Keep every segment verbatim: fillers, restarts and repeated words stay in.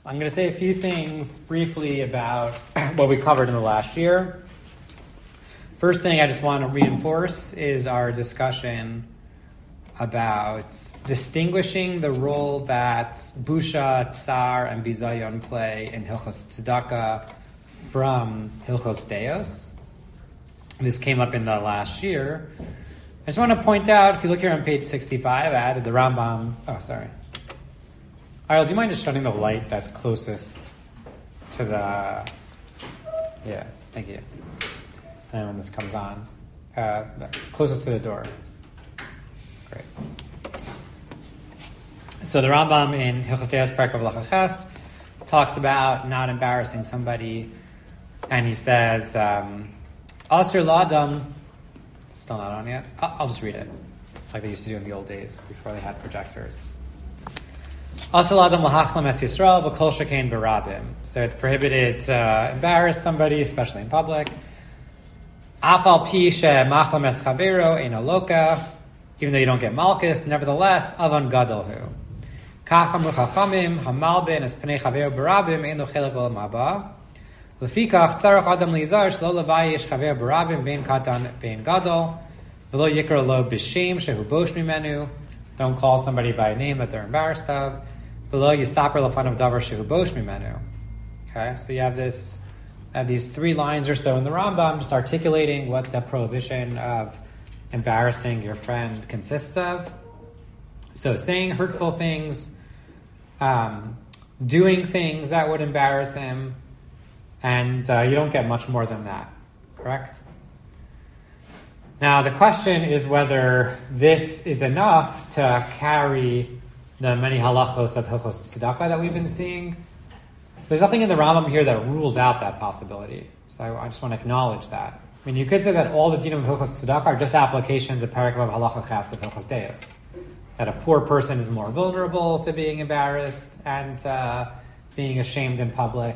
I'm going to say a few things briefly about what we covered in the last year. First thing I just want to reinforce is our discussion about distinguishing the role that Busha, Tsar, and Bizayon play in Hilchos Tzedakah from Hilchos Deos. This came up in the last year. I just want to point out, if you look here on page sixty-five, I added the Rambam. Oh, sorry. Ariel, do you mind just shutting the light that's closest to the... Yeah, thank you. And when this comes on, uh, closest to the door. Great. So the Rambam in Hilchos Deos Perek Vav Lachaches talks about not embarrassing somebody, and he says, um, Asir Ladam, still not on yet? I'll, I'll just read it, like they used to do in the old days before they had projectors. Asir Ladam Lahachlam Es Yisrael V'Kol Shekain Barabim. So it's prohibited to embarrass somebody, especially in public. Afal Pi She Machlam Es Chavero Eino Loka. Even though you don't get malchus, nevertheless, avan gadolhu. Kach amru chachamim, hamalbin es pnei chaver barabim, ein lo chelek olam haba. Lefikach tzarech adam lizar shlo levayish chaver barabim, bein katan bein gadol, v'lo yikra lo b'shem shehu bosh mimenu. Don't call somebody by a name that they're embarrassed of. V'lo yisaper lefanav davar shehu bosh mimenu. Okay, so you have this, have these three lines or so in the Rambam, just articulating what the prohibition of embarrassing your friend consists of. So saying hurtful things, um, doing things that would embarrass him, and uh, you don't get much more than that, correct? Now the question is whether this is enough to carry the many halachos of Hilchos Tzedakah that we've been seeing. There's nothing in the Rambam here that rules out that possibility, so I, I just want to acknowledge that. I mean, you could say that all the dinim of Hilchos Tzedakah are just applications of Perek Vav Halacha Ches of Hilchos Deos. That a poor person is more vulnerable to being embarrassed and uh, being ashamed in public.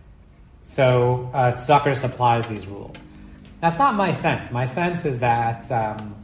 So uh, Tzedakah just applies these rules. That's not my sense. My sense is that um,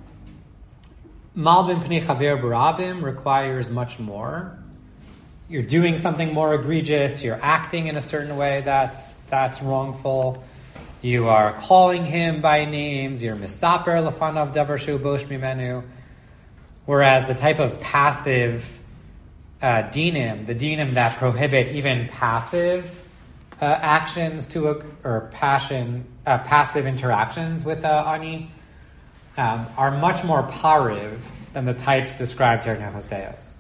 Malbin Pnei Chaver Barabim requires much more. You're doing something more egregious. You're acting in a certain way that's that's wrongful. You are calling him by names. You're misaper lefanav davar shehu bosh mimenu. Whereas the type of passive uh, dinim, the dinim that prohibit even passive uh, actions to a, or passion, uh, passive interactions with uh, ani, um, are much more pariv than the types described here in Hilchos Deos.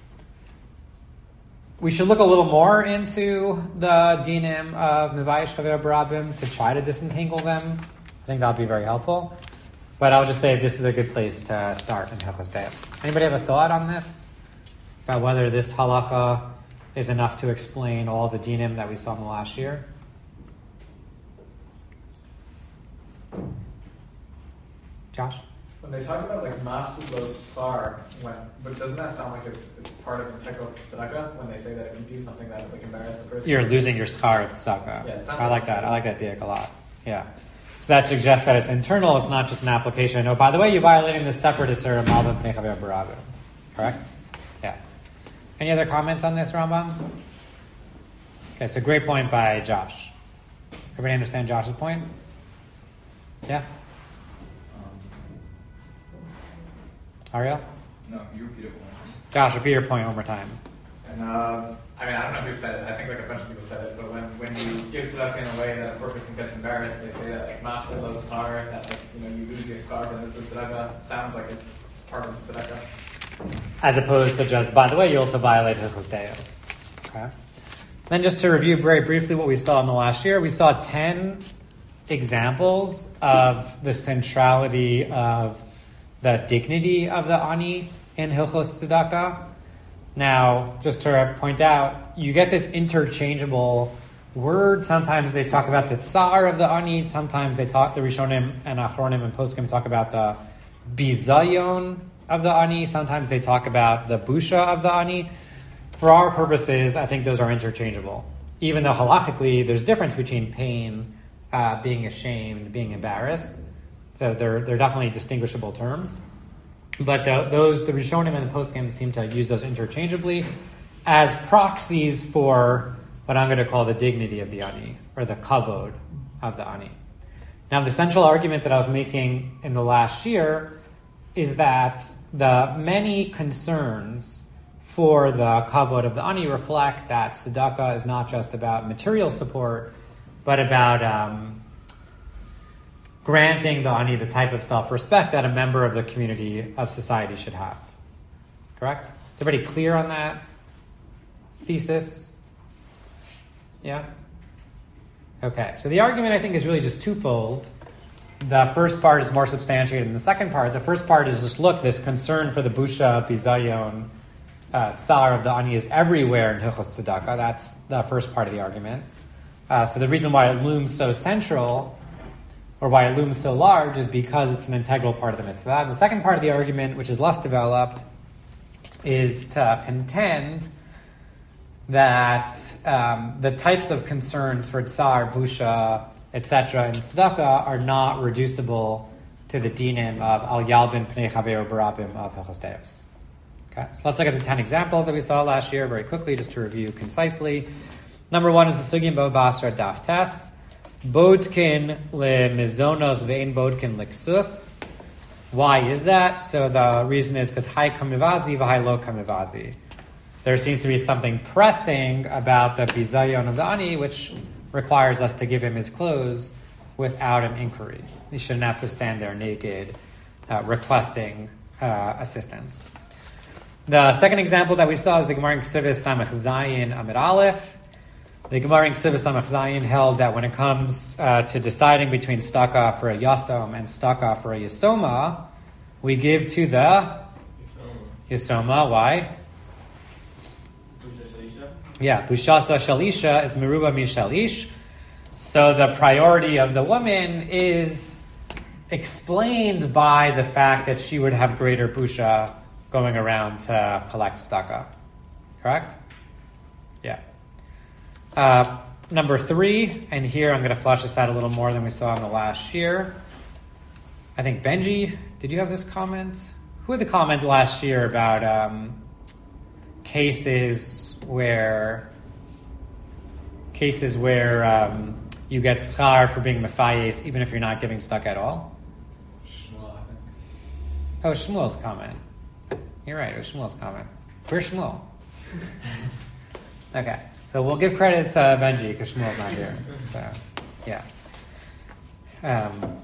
We should look a little more into the dinim of Mevayish Chaver Barabim to try to disentangle them. I think that'll be very helpful. But I'll just say this is a good place to start in Hilchos Deos. Anybody have a thought on this? About whether this halacha is enough to explain all the dinim that we saw in the last year? Josh? When they talk about like mafsid lo spar, when but doesn't that sound like it's it's part of integral tzedakah when they say that if you do something that like embarrass the person, you're losing your schar of tzedakah. Yeah, it sounds I like like that. I like that diak a lot. Yeah. So that suggests that it's internal. It's not just an application. Oh, by the way, you're violating the separate isur of malbim pnei chaver barabim. Correct? Yeah. Any other comments on this, Rambam? Okay, so great point by Josh. Everybody understand Josh's point? Yeah. Ariel? No, you repeat it. Josh, repeat your point one more time. And uh, I mean, I don't know who said it. I think like a bunch of people said it. But when, when you give tzedakah in a way that a poor person gets embarrassed, they say that like mafsid lo star, that like you know you lose your scar, and it's a tzedakah. Sounds like it's, it's part of the tzedakah. As opposed to just, by the way, you also violate Hilchos Deos. Okay. Then just to review very briefly what we saw in the last year, we saw ten examples of the centrality of the dignity of the ani in Hilchos Tzedakah. Now, just to point out, you get this interchangeable word. Sometimes they talk about the tsar of the ani. Sometimes they talk, the Rishonim and Achronim and Poskim talk about the bizayon of the ani. Sometimes they talk about the busha of the ani. For our purposes, I think those are interchangeable. Even though halachically, there's difference between pain, uh, being ashamed, being embarrassed. So they're they're definitely distinguishable terms. But the, those, the Rishonim and the Poskim seem to use those interchangeably as proxies for what I'm going to call the dignity of the ani, or the kavod of the ani. Now, the central argument that I was making in the last year is that the many concerns for the kavod of the ani reflect that tzedakah is not just about material support, but about um, granting the ani the type of self-respect that a member of the community of society should have. Correct? Is everybody clear on that thesis? Yeah? Okay, so the argument I think is really just twofold. The first part is more substantiated than the second part. The first part is just, look, this concern for the busha, bizayon, uh, tsar of the ani is everywhere in Hilchos Tzedakah. That's the first part of the argument. Uh, so the reason why it looms so central, or why it looms so large, is because it's an integral part of the mitzvah. And the second part of the argument, which is less developed, is to contend that um, the types of concerns for tsar, busha, et cetera, in tzedakah are not reducible to the dinim of al yalbin pnei chaver barabim of Hilchos Deos. Okay, so let's look at the ten examples that we saw last year very quickly, just to review concisely. Number one is the sugim bava basra daf tes. Bodkin le mizonos ve'in bodkin liksus. Why is that? So the reason is because hai kamivazi v'hai lo kamivazi. There seems to be something pressing about the bizayon of the ani, which requires us to give him his clothes without an inquiry. He shouldn't have to stand there naked, uh, requesting uh, assistance. The second example that we saw is the Gemara in Ksubis Samach Zayin Amid Aleph. The Gemara in Ksubis Samach Zayin held that when it comes uh, to deciding between staka for a yasom and staka for a yasoma, we give to the yasoma. Why? Yeah, bushasa shalisha is meruba mishalish. So the priority of the woman is explained by the fact that she would have greater busha going around to collect staka. Correct? Yeah. Uh, number three, and here I'm going to flesh this out a little more than we saw in the last year. I think Benji, did you have this comment? Who had the comment last year about um, cases where cases where um, you get schar for being mefayes even if you're not giving stuck at all? Shmuel, I think. Oh, Shmuel's comment. You're right, it was Shmuel's comment. Where's Shmuel? Okay, so we'll give credit to Benji because Shmuel's not here. So, yeah. Um,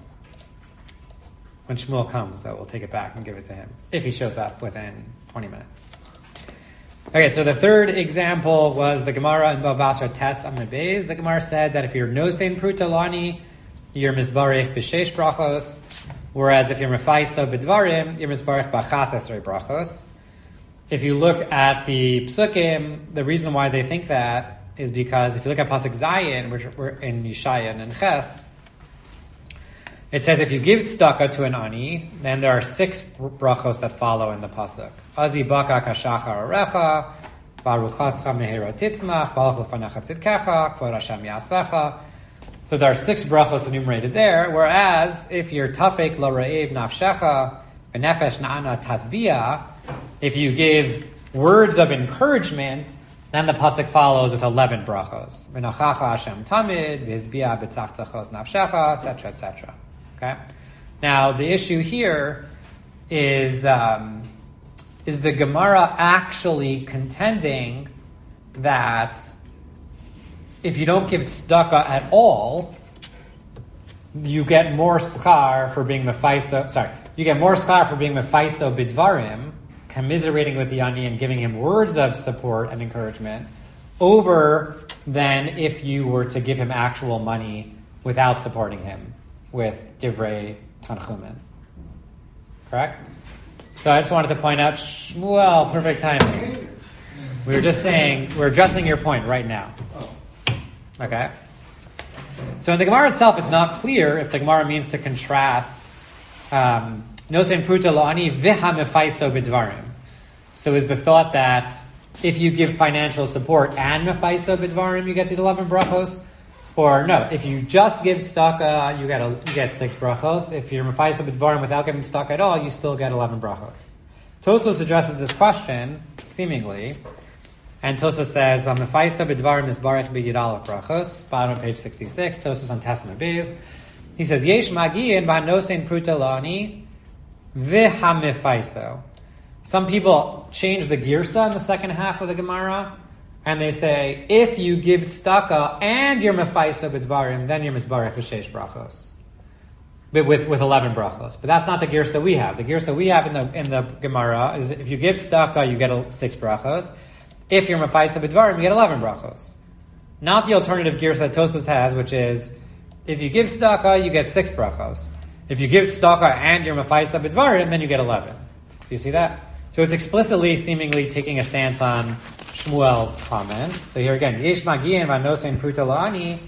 when Shmuel comes, though, we'll take it back and give it to him if he shows up within twenty minutes. Okay, so the third example was the Gemara in Bava Basra Tes Amud Beis. The Gemara said that if you're nosein pruta lani, you're mizbarech b'sheish brachos, whereas if you're mefaiso b'dvarim, you're mizbarech b'chas esrei brachos. If you look at the psukim, the reason why they think that is because if you look at pasuk Zayin, which we're in Yeshayan and Ches, it says if you give tzedakah to an ani, then there are six brachos that follow in the pasuk. Azi baka kashachar arecha, baruchascha mehera titzmach, balach lefanecha tzidkecha, kvod Hashem yasvecha. So there are six brachos enumerated there, whereas if you're tafek la re'ev nafshecha, v'nefesh na'ana tazbiyah, if you give words of encouragement, then the pasuk follows with eleven brachos. V'nachacha Hashem tamid, v'hizbiyah b'tzachtzachos nafshecha, et cetera, et cetera. Okay. Now the issue here is um, is the Gemara actually contending that if you don't give tzedakah at all, you get more schar for being mefaiso. Sorry, you get more schar for being mefaiso bidvarim, commiserating with the ani and giving him words of support and encouragement, over than if you were to give him actual money without supporting him with divrei tanchumen. Correct? So I just wanted to point out, Shmuel, perfect timing. We were just saying, we're addressing your point right now. Okay? So in the Gemara itself, it's not clear if the Gemara means to contrast um, nosein pruta la'ani v'ha mefaiso b'dvarim. So is the thought that if you give financial support and mefaiso b'dvarim, you get these eleven brachos? Or no, if you just give tzedakah, you get a, you get six brachos. If you're mefaiso b'dvarim without giving tzedakah at all, you still get eleven brachos. Tosfos addresses this question, seemingly, And Tosfos says, "Mefaisa b'dvarim misbarech b'yidalach brachos." Bottom of page sixty-six. Tosfos on Testament Beis. He says, "Yesh magiin b'hanosein pruta la'ani v'hamefaiso." Some people change the girsa in the second half of the Gemara, and they say, if you give tzedakah and you're mefaisa b'dvarim, then you're misbarech b'sheish brachos, but with with eleven brachos. But that's not the girsa we have. The girsa we have in the in the Gemara is if you give tzedakah, you get six brachos. If you're mefaisa b'dvarim, you get eleven brachos. Not the alternative girsa that Tosfos has, which is if you give tzedakah, you get six brachos. If you give tzedakah and you're mefaisa b'dvarim, then you get eleven. Do you see that? So it's explicitly, seemingly taking a stance on Shmuel's comments. So here again, Yesh Magian Vanosein Pruta La'ani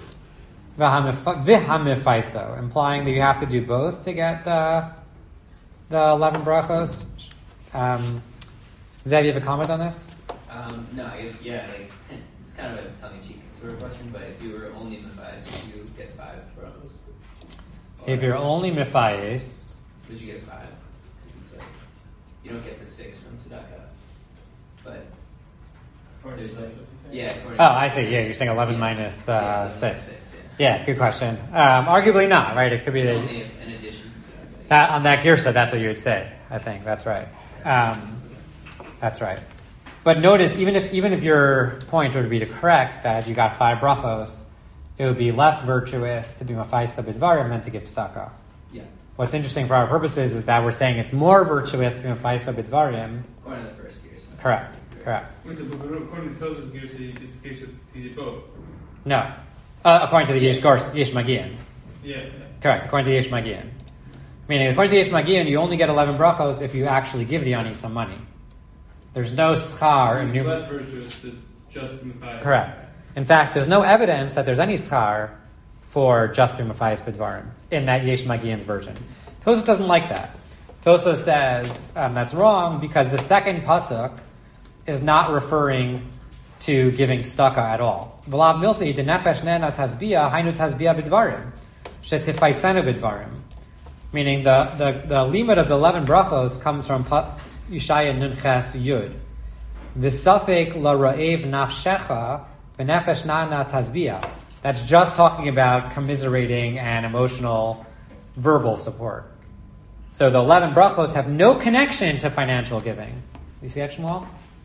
V'hamefaiso, implying that you have to do both to get the the eleven brachos. Um, Zev, you have a comment on this? Um, no, I guess, yeah, like, it's kind of a tongue-in-cheek sort of question, but if you were only mefais, you get five brachos. If you're only mefais, would you get five? Because it's like, you don't get the six from tzedakah, but there's like, yeah. Oh, I see. Yeah, you're saying eleven yeah. minus uh, yeah, six. six yeah. yeah, good question. Um, arguably not, right? It could be it's the, only an addition to tzedakah. That, on that girsa, that's what you would say. I think that's right. Um, that's right. But notice, even if even if your point would be to correct that you got five brachos, it would be less virtuous to be mafaisa b'dvarim than to give tzedakah. Yeah. What's interesting for our purposes is that we're saying it's more virtuous to be mafaisa b'dvarim. According to the first year. So. Correct. Correct. Wait, but according to Tosfos Girsa, it's a case of he did both. No. Uh, according to the Yesh Gors, Yesh Magian. Yeah. Correct. According to the Yesh Magian. Meaning, according to the Yesh Magian, you only get eleven brachos if you actually give the ani some money. There's no schar. It's in less virtuous to just mefais. Correct. In fact, there's no evidence that there's any schar for just b'mefayis b'dvarim in that Yesh Magian's version. Tosfos doesn't like that. Tosfos says um, that's wrong because the second pasuk is not referring to giving tzedakah at all. V'lav milsi denefesh nena tazbia hainu tazbia b'dvarim shetifaisenu b'dvarim. Meaning the, the, the limit of the eleven brachos comes from Yeshaya Nunches Yud. V'safek la ra'ev nafshecha v'nefesh nana tazbia. That's just talking about commiserating and emotional verbal support. So the eleven brachos have no connection to financial giving. You see that, Shmuel?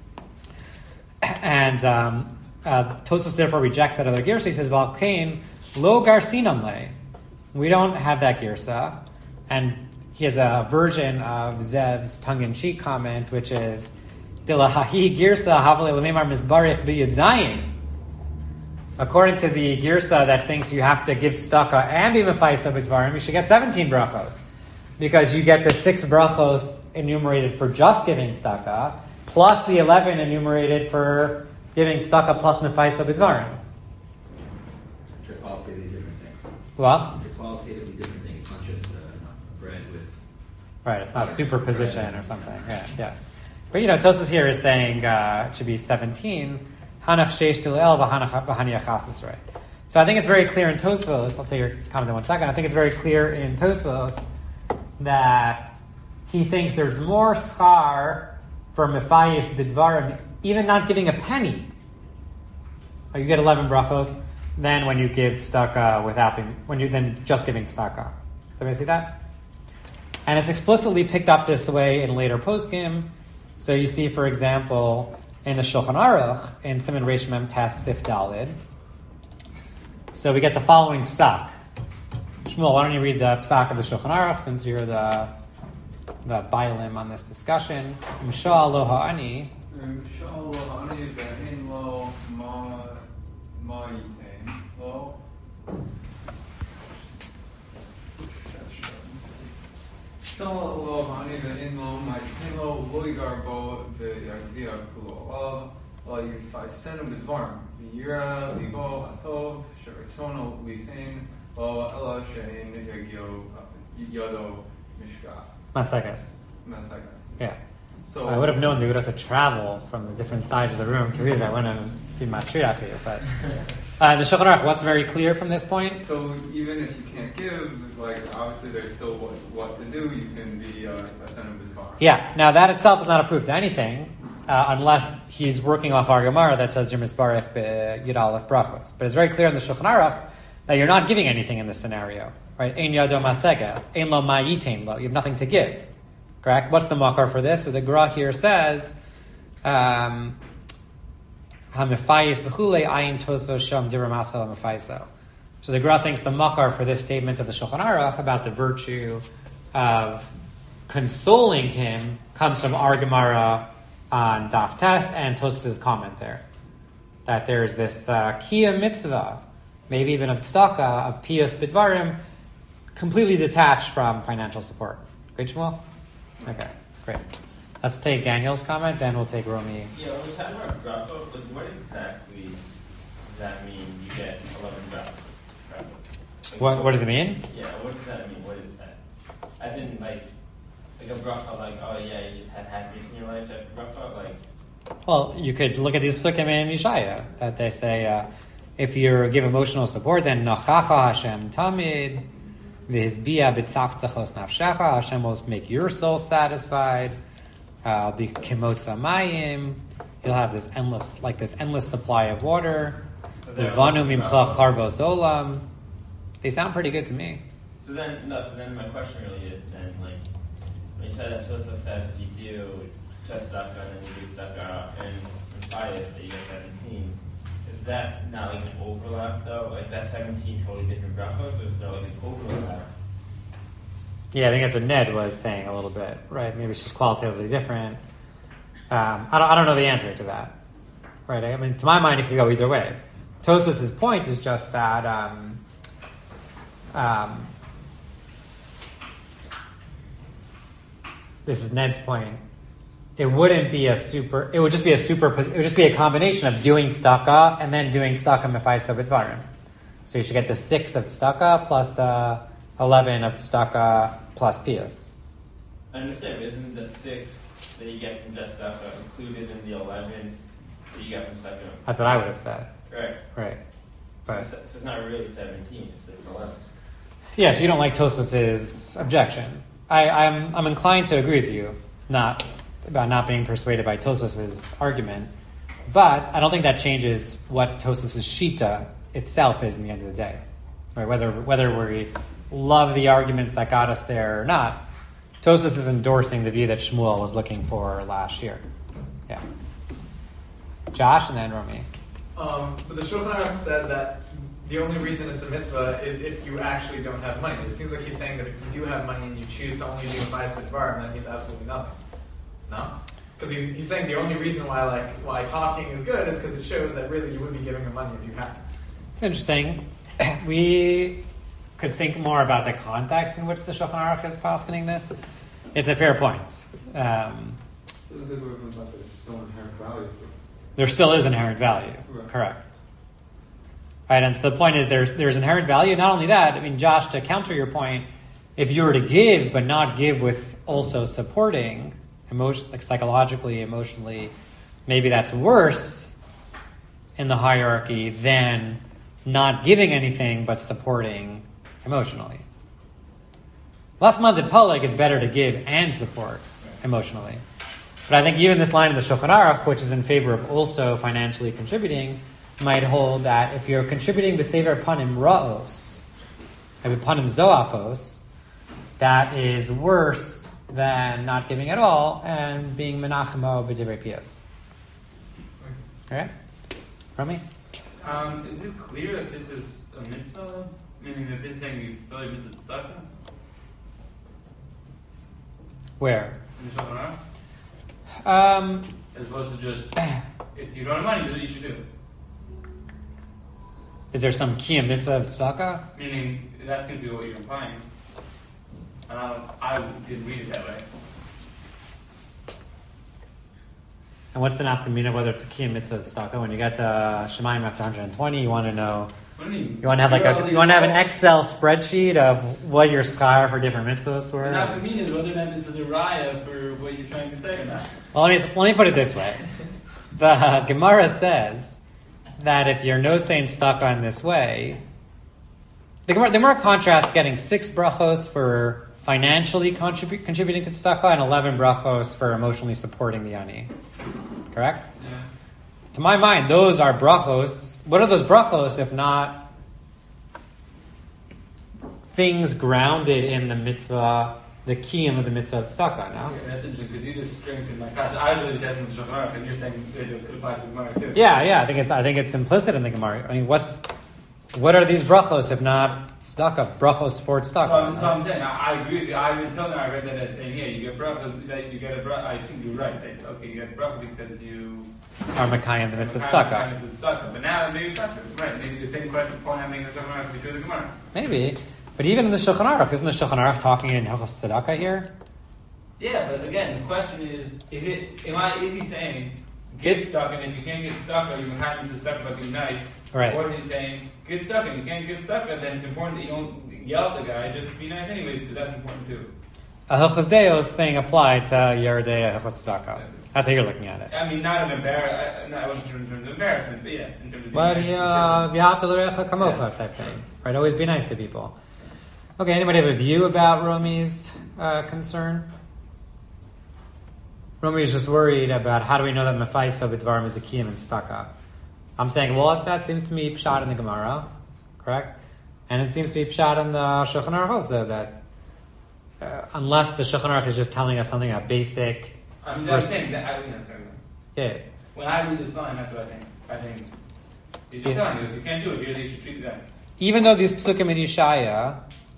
And um, uh, Tosfos therefore rejects that other girsa. He says, "Valkein lo garsinam le." We don't have that girsa, and he has a version of Zev's tongue-in-cheek comment, which is "Dilahahi girsa havle lememar misbarich b'yud zayin." According to the girsa that thinks you have to give tzedakah and be mefaisa b'dvarim, you should get seventeen brachos because you get the six brachos enumerated for just giving tzedakah, plus the eleven enumerated for giving tzedakah plus mefaisa b'dvarim. It's a qualitatively different thing. What? It's a qualitatively different thing. It's not just a bread with... Right, it's not superposition or something. Yeah, yeah. But you know, Tosfos here is saying uh, it should be seventeen. Hanach sheish tilel v'haniach chasisrei. So I think it's very clear in Tosfos, I'll take your comment in one second, I think it's very clear in Tosfos that he thinks there's more schar for mefayis b'dvarim, even not giving a penny. You get eleven brachos, than when you give tzedakah without being, when you then just giving tzedakah. Everybody see that? And it's explicitly picked up this way in later poskim. So you see, for example, in the Shulchan Aruch, in Siman Reish Mem Tes Sif Dalid. So we get the following psak. Shmuel, why don't you read the psak of the Shulchan Aruch, since you're the the bailim on this discussion. Mishal lo ha'ani. Mishal lo ha'ani ve'in lo ma ma yitain lo. Mishal lo ha'ani ve'in lo ma yitain lo lo yigar bo ve'yagdiya kulo lo yifasenu b'dvarim v'yira libo atov she'ritzono litain lo ela she'in yagio yado mishka. Masakas. Masakas. Yeah. So I would have known they would have to travel from the different sides of the room to read it. I wouldn't have been matriach here. But uh, the Shulchan Aruch, what's very clear from this point? So even if you can't give, like obviously there's still what, what to do. You can be uh, a son of his car. Yeah. Now that itself is not a proof to anything. uh, unless he's working off our Gemara that says you're misbarech be Yud Aleph brachos. But it's very clear in the Shulchan Aruch that you're not giving anything in this scenario, right? Ein yado maseges, ein lo ma'yitain lo. You have nothing to give, correct? What's the makar for this? So the Gra here says, um, hamefayis v'chulei ayin toso sham divra maschel hamefayso. So the Gra thinks the makar for this statement of the Shulchan Aruch about the virtue of consoling him comes from our Gemara on Daf Tes and Tosas' comment there. That there's this uh, Kiyah mitzvah, maybe even of tzedakah, of piyus bidvarim, completely detached from financial support. Great, Shmuel? Okay, great. Let's take Daniel's comment, then we'll take Romy. Yeah, when we're talking about brachot, like what exactly does that mean you get eleven brachot? Like, What, what does it mean? Yeah, what does that mean? What is that? As in, like, like a bracha, like, oh yeah, you should have happiness in your life after bracha, like... Well, you could look at these psukim in Yeshaya, that they say, uh, if you give emotional support, then Nachacha Hashem Tamid, V'hizbiya b'tzachtzachos nafshecha, Hashem will make your soul satisfied, uh, be kimotza mayim, you'll have this endless, like this endless supply of water, V'vanu mimcha charvos olam. They sound pretty good to me. So then, no, so then my question really is then, like, when you said that Tosfos says if you do just tzedakah and then you do tzedakah and in Pius that you get seventeen, is that not like an overlap though? Like that seventeen totally different brachos, or is there like an overlap? Yeah, I think that's what Ned was saying a little bit, right? Maybe it's just qualitatively different. Um, I don't, I don't know the answer to that, right? I mean, to my mind, it could go either way. Tosfos' point is just that um, um, this is Ned's point. It wouldn't be a super. It would just be a super. It would just be a combination of doing tzedakah and then doing tzedakah mefayso b'dvarim. So you should get the six of tzedakah plus the eleven of tzedakah plus piyus. I understand, but isn't the six that you get from just tzedakah included in the eleven that you get from tzedakah? That's what I would have said. Right. Right. But So it's not really seventeen; it's just eleven. yeah, so you don't like Tosfos' objection. I, I'm I'm inclined to agree with you, not about not being persuaded by Tosfos' argument, but I don't think that changes what Tosfos' shita itself is in the end of the day. Right? Whether whether we love the arguments that got us there or not, Tosfos is endorsing the view that Shmuel was looking for last year. Yeah. Josh and then Romy. Um, but the Shulchan Aruch said that the only reason it's a mitzvah is if you actually don't have money. It seems like he's saying that if you do have money and you choose to only do a five b'dvarim, that means absolutely nothing. No? Because he's, he's saying the only reason why like why talking is good is because it shows that really you would be giving him money if you had. It's interesting. We could think more about the context in which the Shulchan Aruch is poskening this. It's a fair point. Um, there still is inherent value. Right. Correct. Right, and so the point is there's there's inherent value. Not only that, I mean, Josh, to counter your point, if you were to give but not give with also supporting, emotion, like psychologically, emotionally, maybe that's worse in the hierarchy than not giving anything but supporting emotionally. Last month at Poleg, it's better to give and support emotionally. But I think even this line in the Shulchan Aruch, which is in favor of also financially contributing, might hold that if you're contributing b'sever panim ra'os, and panim zoafos, that is worse than not giving at all and being menachemo b'divrei piyos. Okay? Rami? Um, is it clear that this is a mitzvah? Meaning that this is saying you feel like mitzvah tzedakah? Where? In the Shulchan Aruch? Um, As opposed to just, if you don't have money, this is what you should do. is there some kiyum mitzvah of tzedakah? Meaning, that seems to be what you're implying. And I, don't, I didn't read it that way. And what's the nafkamina, whether it's a kiyum mitzvah of tzedakah? When you get to Shemayim after one hundred twenty, you want to know, What do you mean? you want to have like a, you want to have an Excel spreadsheet of what your schar for different mitzvahs were? The nafkamina is whether or not this is a raya for what you're trying to say or not. Well, let me, let me put it this way. The uh, Gemara says that if you're no saying stuck on this way, the Gemara, the Gemara contrasts getting six brachos for financially contribu- contributing to tzedakah and eleven brachos for emotionally supporting the ani. correct? Yeah. To my mind, those are brachos. What are those brachos if not things grounded in the mitzvah, the kiyum of the mitzvah of tzedakah, no? Yeah, that's interesting because you just strengthened my kasha. I really just asking the Shulchan Aruch, and you're saying it could apply to the Gemara too. Yeah, yeah, I think it's I think it's implicit in the Gemara. I mean, what's what are these brachos if not tzedakah? Brachos for tzedakah. So I'm, no? so I'm saying, I, I agree with you. I until now I read that as saying, yeah, you get bracha, that you get a bracha. I assume you're right. That, okay, you get a bracha because you Are Makayim the mitzvah of kind of- tzedakah. kind of tzedakah. But now maybe it's not true. Right? Maybe the same question point I'm making the Shulchan Aruch to be true of the Gemara. Maybe, but even in the Shulchan Aruch, isn't the Shulchan Aruch talking in Hilchos tzedakah here? Yeah, but again, the question is: Is it? Am I? Is he saying get stuck, and if you can't get stuck, you can have to stuck but be nice? Right. Or is he saying get stuck, and you can't get stuck, then it's important that you don't yell at the guy. Just be nice anyways, because that's important too. A Hilchos Deos thing applied to Yeridei Hilchos tzedakah. That's how you're looking at it. I mean, not an embarrassment. I wasn't sure in terms of embarrassment, but yeah, in terms of being Well, nice. yeah, v'ahavta l'recha kamocha type thing, right? Always be nice to people. Okay, anybody have a view about Romi's uh, concern? Romi is just worried about how do we know that Mephaisa b'dvarim is a kiyum and staka. I'm saying, well, that seems to me pshat in the Gemara, correct? And it seems to be pshat in the Shulchan Aruch also, that uh, unless the Shulchan Aruch is just telling us something about basic. I mean, I'm vers- saying that. I, you know, sorry. Yeah. When I read this line, that's what I think. I think he's just Yeah. telling you if you can't do it, here's how you should treat the guy. Even though these psukim in Yeshaya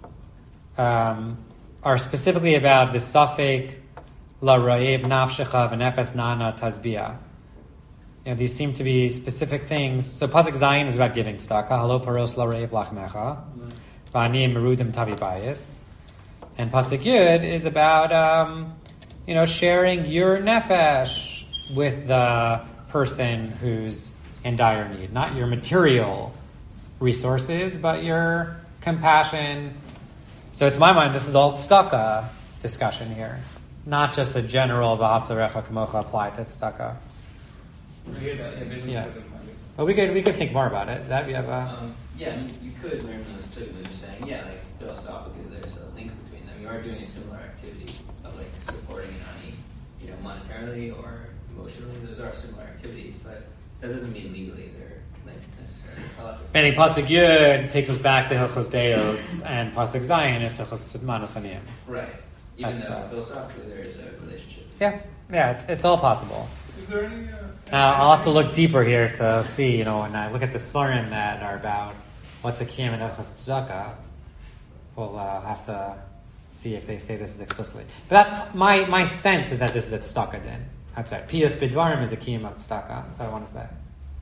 um, are specifically about the safek la ra'ev nafshecha v'nefes nana tazbia, you know, these seem to be specific things. So pasuk Zayin is about giving tzedakah. Halo paros la ra'ev lachmecha v'ani merudim tavi bayis, and pasuk Yud is about um, you know sharing your nefesh with the person who's in dire need, not your material resources, but your compassion. So to my mind, this is all tzedakah discussion here, not just a general v'ahavta l'recha kamocha applied to tzedakah. We hear that, yeah, visually Yeah. doesn't matter. But we could we could think more about it. Is that we have a Um, yeah, I mean, you could learn those too, but you're saying, yeah, like philosophically, there's a link between them. You are doing a similar activity of like supporting an ani, you know, monetarily or emotionally. Those are similar activities, but that doesn't mean legally they're like necessarily halachic. meaning pasuk Yud takes us back to Hilchos Deos, and pasuk Zayin is Hilchos Manas Aniyim. Right. Even That's though that. philosophically there is a relationship. Yeah, yeah, it's, it's all possible. Is there any? Uh, Now I'll have to look deeper here to see, you know, when I look at the Svarim that are about what's a kiyum and Hilchos tzedakah, we'll uh, have to see if they say this is explicitly. But that's my my sense is that this is a tzedakah din. That's right. Piyus bidvarim is a kiyum of tzedakah. That's what I want to say.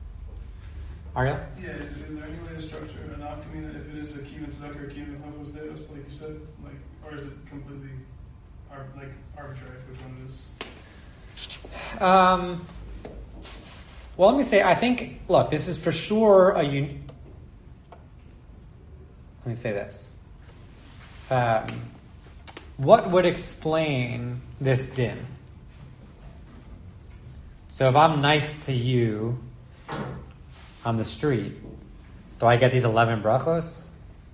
Ariel? Yeah, is, is there any way to structure an afkamina if it is a kiyum tzedakah or kiyum hilchos deos, like you said, like, or is it completely ar- like arbitrary which one it is? Um, well, let me say, I think, look, this is for sure a un- let me say this. Um, what would explain this din? So if I'm nice to you on the street, do I get these eleven brachos?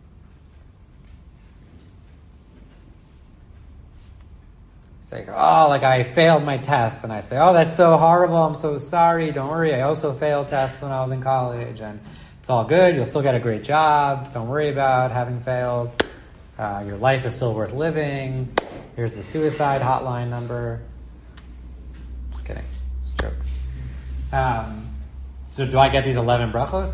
It's like, oh, like I failed my test, and I say, oh, that's so horrible, I'm so sorry, don't worry, I also failed tests when I was in college, and it's all good, you'll still get a great job, don't worry about having failed, uh, your life is still worth living, here's the suicide hotline number. Just kidding, it's a joke. Um, so do I get these eleven brachos?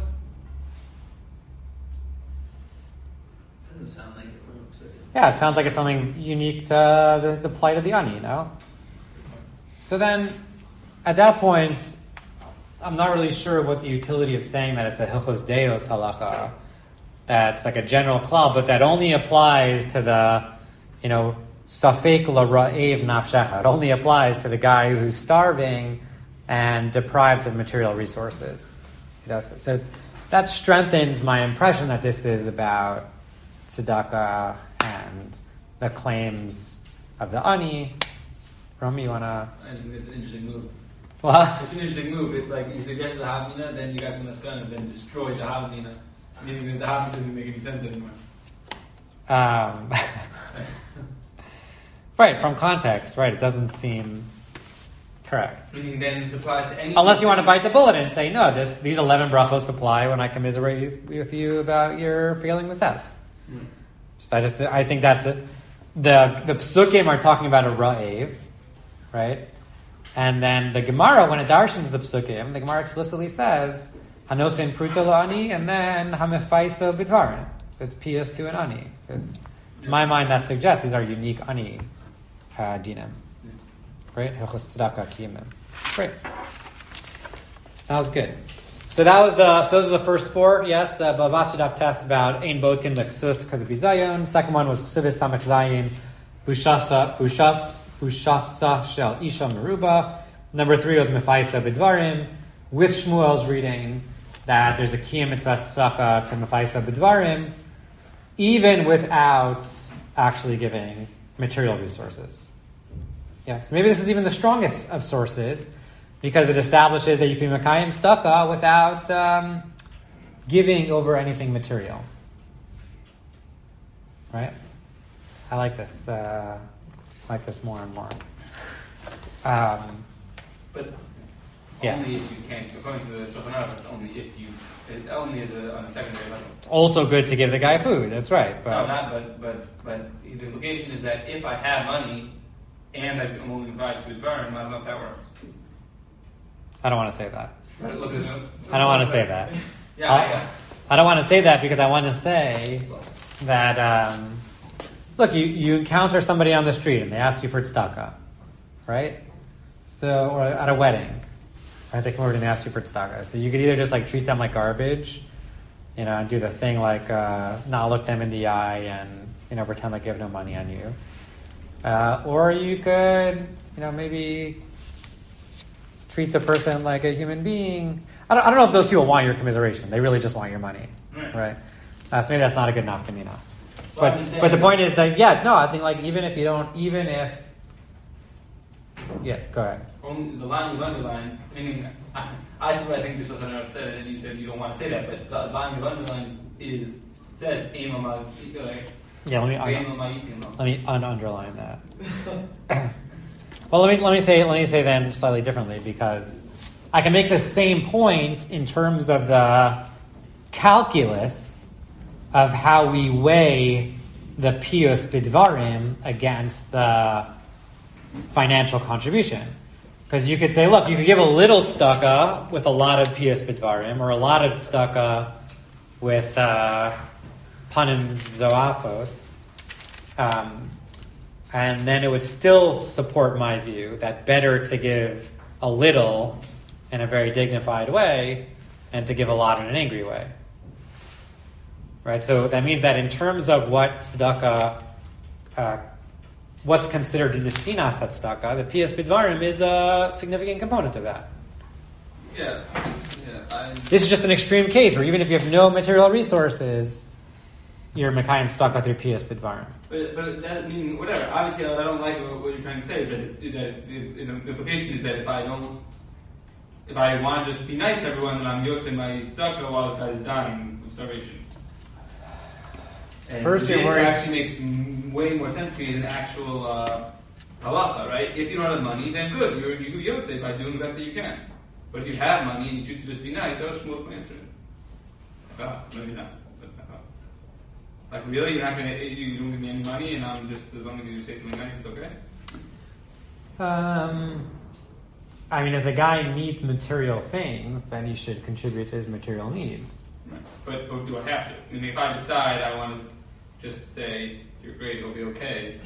Doesn't sound like it. So Yeah, it sounds like it's something unique to the, the plight of the ani, you know? So then, at that point, I'm not really sure what the utility of saying that it's a Hilchos Deos halacha, that's like a general klal, but that only applies to the, you know, safek la ra'ev nafshecha. It only applies to the guy who's starving and deprived of material resources. It does. So that strengthens my impression that this is about tzedakah and the claims of the ani. Rami, you wanna? I just think it's an interesting move. What? It's an interesting move. It's like you suggest the Havamina, then you got the Maskana, and then destroys the Havamina, meaning that the Havamina doesn't make any sense anymore. Um, right, from context, right? It doesn't seem Correct. Meaning then this applies to any. Unless you want to bite the bullet and say, no, this these eleven brachos apply when I commiserate with you about your failing the test. Hmm. So I just I think that's it. The the psukim are talking about a ra'ev, right? And then the Gemara, when it darshans the psukim, the Gemara explicitly says hanosin pruta la'ani and then hamefaiso b'dvarim. So it's P S two and ani. So it's, to my mind, that suggests these are unique ani uh, dinim. Great. Great. That was good. So that was the. So those are the first four. Yes, uh, Bavashadav tests about ein bodkin lechsus because of bizayon. Second one was ksuvis samach zayin, bushasa bushas bushasa shel isha meruba. Number three was mefaisa b'dvarim, with Shmuel's reading that there's a kiyum mitzvah tzedakah to mefaisa b'dvarim, even without actually giving material resources. Yeah, so maybe this is even the strongest of sources because it establishes that you can be Mekayim Tzedakah without um, giving over anything material. Right? I like this. Uh, I like this more and more. Um, But Yeah. only if you can. According to the Shulchan Aruch, it's only if you. It only is a, on a secondary level. it's also good to give the guy food. That's right. But No, not. But but but the implication is that if I have money and I'm only invited to advance, I don't know if that works. I don't want to say that. Right, look at it. I don't want to say that. Yeah, I, I got. I don't want to say that because I want to say that, um, look, you, you encounter somebody on the street and they ask you for tzedakah, right? So, or at a wedding, right? They come over and they ask you for tzedakah. So you could either just like treat them like garbage, you know, and do the thing like uh, not look them in the eye and, you know, pretend like you have no money on you. Uh, or you could, you know, maybe treat the person like a human being. I don't, I don't know if those people want your commiseration. They really just want your money, Right. right? Uh, so maybe that's not a good enough kamina. Well, But I'm just but the saying- point is that yeah, no, I think like even if you don't, even if yeah, go ahead. Only the line you've underlined, meaning I, I said what I think this was another said, and you said you don't want to say that, but the line you've underlined is says aim on my Yeah, let me aim un- on my eating. let me un- underline that. Well, let me let me say let me say then slightly differently because I can make the same point in terms of the calculus of how we weigh the pius bidvarim against the financial contribution. Because you could say, look, you could give a little tzedakah with a lot of pius bidvarim, or a lot of tzedakah with uh, panim zoaphos, um, and then it would still support my view that better to give a little in a very dignified way and to give a lot in an angry way. Right? So that means that in terms of what tzedakah, uh, what's considered nesinas at tzedakah, the pius bidvarim is a significant component of that. Yeah, yeah. I, This is just an extreme case where even if you have no material resources, you're mekayim tzedakah through pius bidvarim. But but that mean whatever. Obviously, what I don't like what, what you're trying to say is that it, that the, the, the implication is that if I don't, if I want to just be nice to everyone, then I'm yotzei my tzedakah while this guy's dying of starvation. And First you're this worried- actually makes m- way more sense to me than actual uh, halacha, right? If you don't have money, then good, you're you yotzei by doing the best that you can. But if you have money and you choose to just be nice, that was Shmuel's answer. Ah, maybe not. But, uh, like really, you're not gonna you don't give me any money, and I'm just as long as you say something nice, it's okay. Um, I mean, if the guy needs material things, then he should contribute to his material needs. Right. But, but do I have to? I mean, if I decide I want to just say you're great, it'll be okay.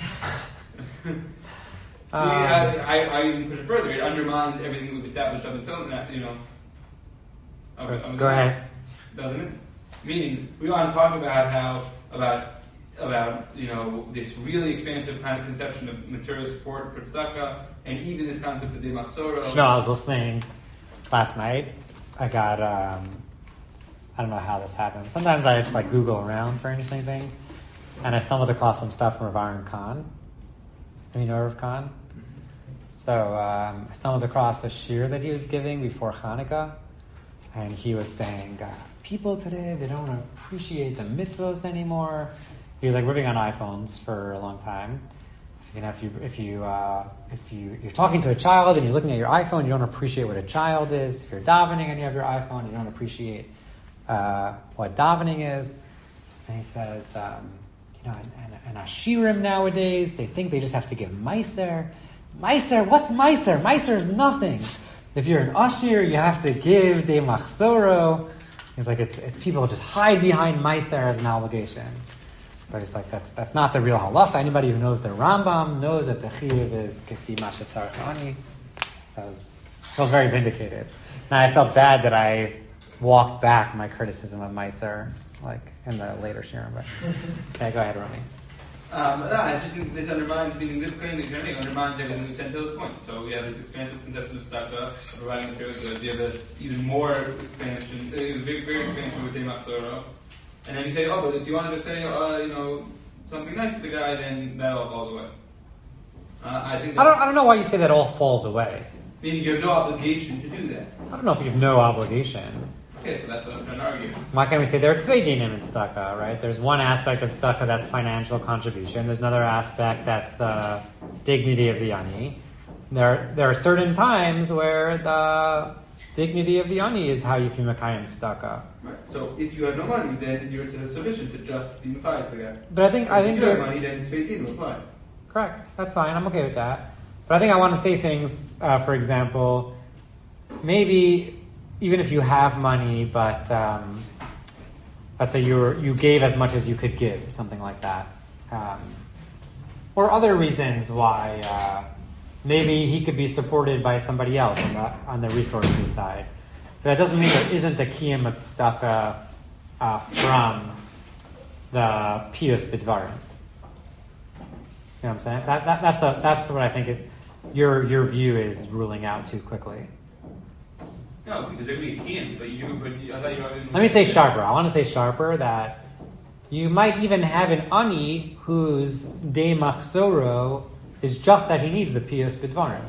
Um, I, I, I even push it further. It undermines everything we've established up until now. You know. Up- Go- up until go now, ahead. Doesn't it? Meaning, we want to talk about how about about you know this really expansive kind of conception of material support for tzedakah, and even this concept of the machzoro. No, I was listening last night. I got, um, I don't know how this happened. Sometimes I just like Google around for interesting things, and I stumbled across some stuff from Rav Aaron Kahn. Do you know Rav Kahn? So um, I stumbled across a shir that he was giving before Hanukkah, and he was saying, uh, people today, they don't appreciate the mitzvahs anymore. He was like ripping on iPhones for a long time. So you know, if you if you uh, if you you're talking to a child and you're looking at your iPhone, you don't appreciate what a child is. If you're davening and you have your iPhone, you don't appreciate uh, what davening is. And he says, um, you know, and, and, and Ashirim nowadays, they think they just have to give Meiser. Meiser, what's Meiser? Meiser is nothing. If you're an Ashir, you have to give de Machzoro. He's like, it's, it's people just hide behind Meiser as an obligation. But he's like, that's that's not the real halacha. Anybody who knows the Rambam knows that the chiyuv is kefi mashetzar ani. So I was felt very vindicated. And I felt bad that I walked back my criticism of Meiser, like in the later shirim. But okay, go ahead, Roni. Um, no, I just think this undermines, meaning this claim that you're making undermines everything we said to this point. So we have this expansive conception of staka, providing materials, the idea that even more expansion, uh, even big, bigger expansion with Demach Soro. And then you say, oh, but if you wanted to say, uh, you know, something nice to the guy, then that all falls away. Uh, I think. I don't. I don't know why you say that all falls away. Meaning you have no obligation to do that. I don't know if you have no obligation. Okay, so that's what I'm trying to argue. Why can't we say there are tzvei dinim in tzedakah, right? There's one aspect of tzedakah that's financial contribution. There's another aspect that's the dignity of the ani. There, there are certain times where the dignity of the ani is how you can mekayim tzedakah. Right. So if you have no money, then you're sufficient to just be mefias the guy. But I think if I think you have you're- money, then tzvei dinim apply. Correct. That's fine. I'm okay with that. But I think I want to say things. Uh, for example, maybe. Even if you have money, but um, let's say you you gave as much as you could give, something like that, um, or other reasons why uh, maybe he could be supported by somebody else on the on the resources side. But that doesn't mean there isn't a kiyum of tzedakah uh, from the piyus b'dvarim. You know what I'm saying? That, that that's the that's what I think it, your your view is ruling out too quickly. No, because there could be a kiyum, but you, but you, I thought you already. Let me say sharper. I want to say sharper that you might even have an ani whose de machzoro is just that he needs the piyus b'dvarim.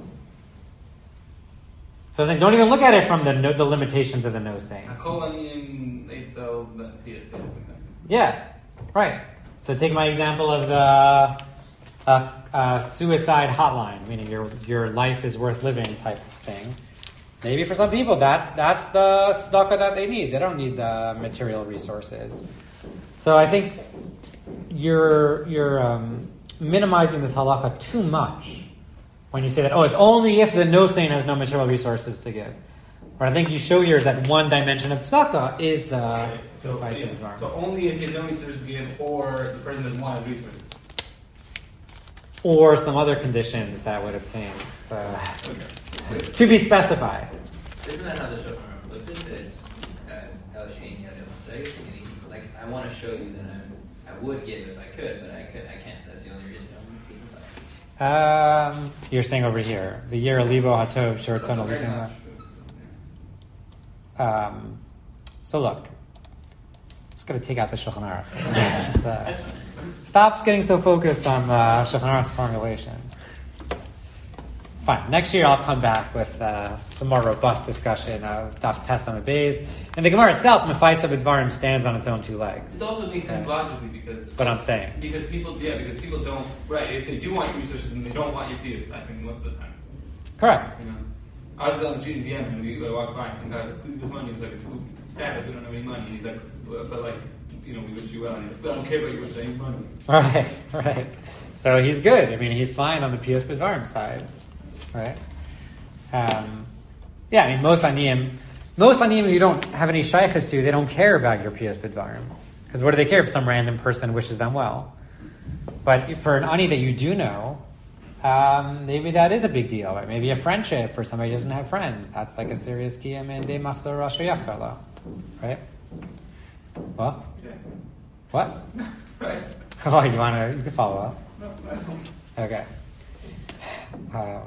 So then don't even look at it from the no, the limitations of the no saying. Hakol aniyim eitzel piyus. Yeah, right. So take my example of the uh, uh, suicide hotline, meaning your your life is worth living type thing. Maybe for some people that's that's the tzedakah that they need. They don't need the material resources. So I think you're you're um, minimizing this halacha too much when you say that, oh, it's only if the nosein has no material resources to give. But I think you show here is that one dimension of tzedakah is the Okay. So, vice yeah. environment. So only if you have no resources to give, or the person doesn't want his resources. Or some other conditions that would obtain. So, Okay. to be specified. Isn't that how the Shulchan Aruch puts it? That it's El Shein Yad El Seis, meaning like I want to show you that I'm, I would give if I could, but I could I can't. That's the only reason I'm being biased. Um, you're saying over here, the year Alibo Hatov Shortzon Very much. Um So look, I'm just going to take out the Shulchan Aruch. It's the- Stop getting so focused on the Shulchan Aruch's formulation. Fine. Next year I'll come back with uh, some more robust discussion of Daf Tesam Beis. And the Gemara itself, Mefaisa B'Dvarim, stands on its own two legs. This also makes sense logically because. But I'm saying. Because people, yeah, because people don't. Right, if they do want your resources, then they don't want your peers. I think most of the time. Correct. You know, I was down the street in Vienna and we uh, walked by and some guy was like, "Please, this money." He's like, "It's sad, we don't have any money." He's like, "But, but like, you know, we wish you well." And he's like, "But I don't care about you, I need money." Right, right. So he's good. I mean, he's fine on the Piyus B'Dvarim side. Right? Um, yeah, I mean, most aniyim, most aniyim you don't have any shaykhs to, they don't care about your Piyus B'Dvarim. Because what do they care if some random person wishes them well? But for an ani that you do know, um, maybe that is a big deal. Right? Maybe a friendship for somebody who doesn't have friends. That's like a serious kiyam in de machzor rasha yachzor. Right? What? Yeah. What? Right. Oh, you want to, you can follow up. No, I don't. Okay. Um,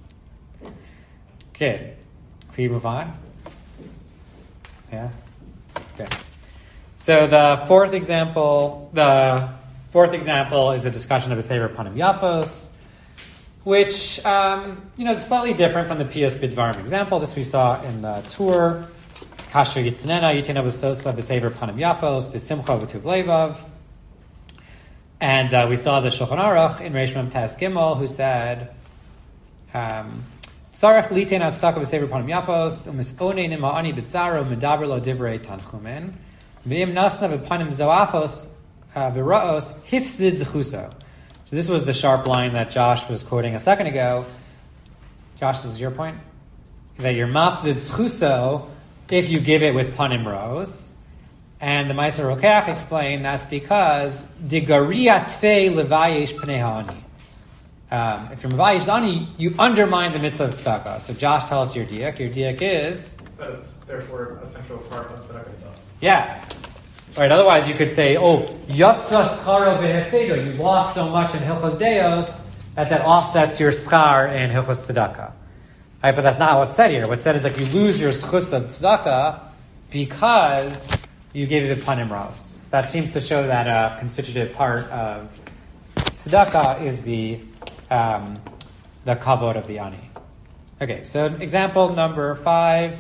good. Can we move on? Yeah? Okay. So the fourth example, the fourth example is a discussion of a Sefer Panim Yafos, which, um, you know, is slightly different from the Piyus B'Dvarim example. This we saw in the tour. Kasher Yitznena Yitina B'Sosa B'Sefer Panim Yafos B'Simcha V'Tuv Levav. And uh, we saw the Shulchan Aruch in Reish Mem Tes Gimel who said, um, Sarach litein at staka b'sever panim yapos, u'misonein im ha'ani b'tzaro, medaber lo divrei tanchumen, v'im nasna v'panim zoafos uh, v'ra'os, hifzid zechuso. So this was the sharp line that Josh was quoting a second ago. Josh, this is your point? That you're mafzid zechuso if you give it with panim ra'os. And the Ma'aser Rokeach explained that's because digariya tfei levayesh pnei ha'ani. Um, if you're mevayesh ani, you undermine the mitzvah of tzedakah. So Josh, tell us your diak. Your diak is But it's therefore a central part of tzedakah itself. yeah. Right. Otherwise, you could say, oh, yatsa scharo behefsedo. You lost so much in Hilchos Deos that that offsets your schar in Hilchos tzedakah. Right, but that's not what's said here. What's said is like you lose your schus of tzedakah because you gave it a panim raos. So that seems to show that a constitutive part of tzedakah is the um, the kavod of the ani. Okay, so example number five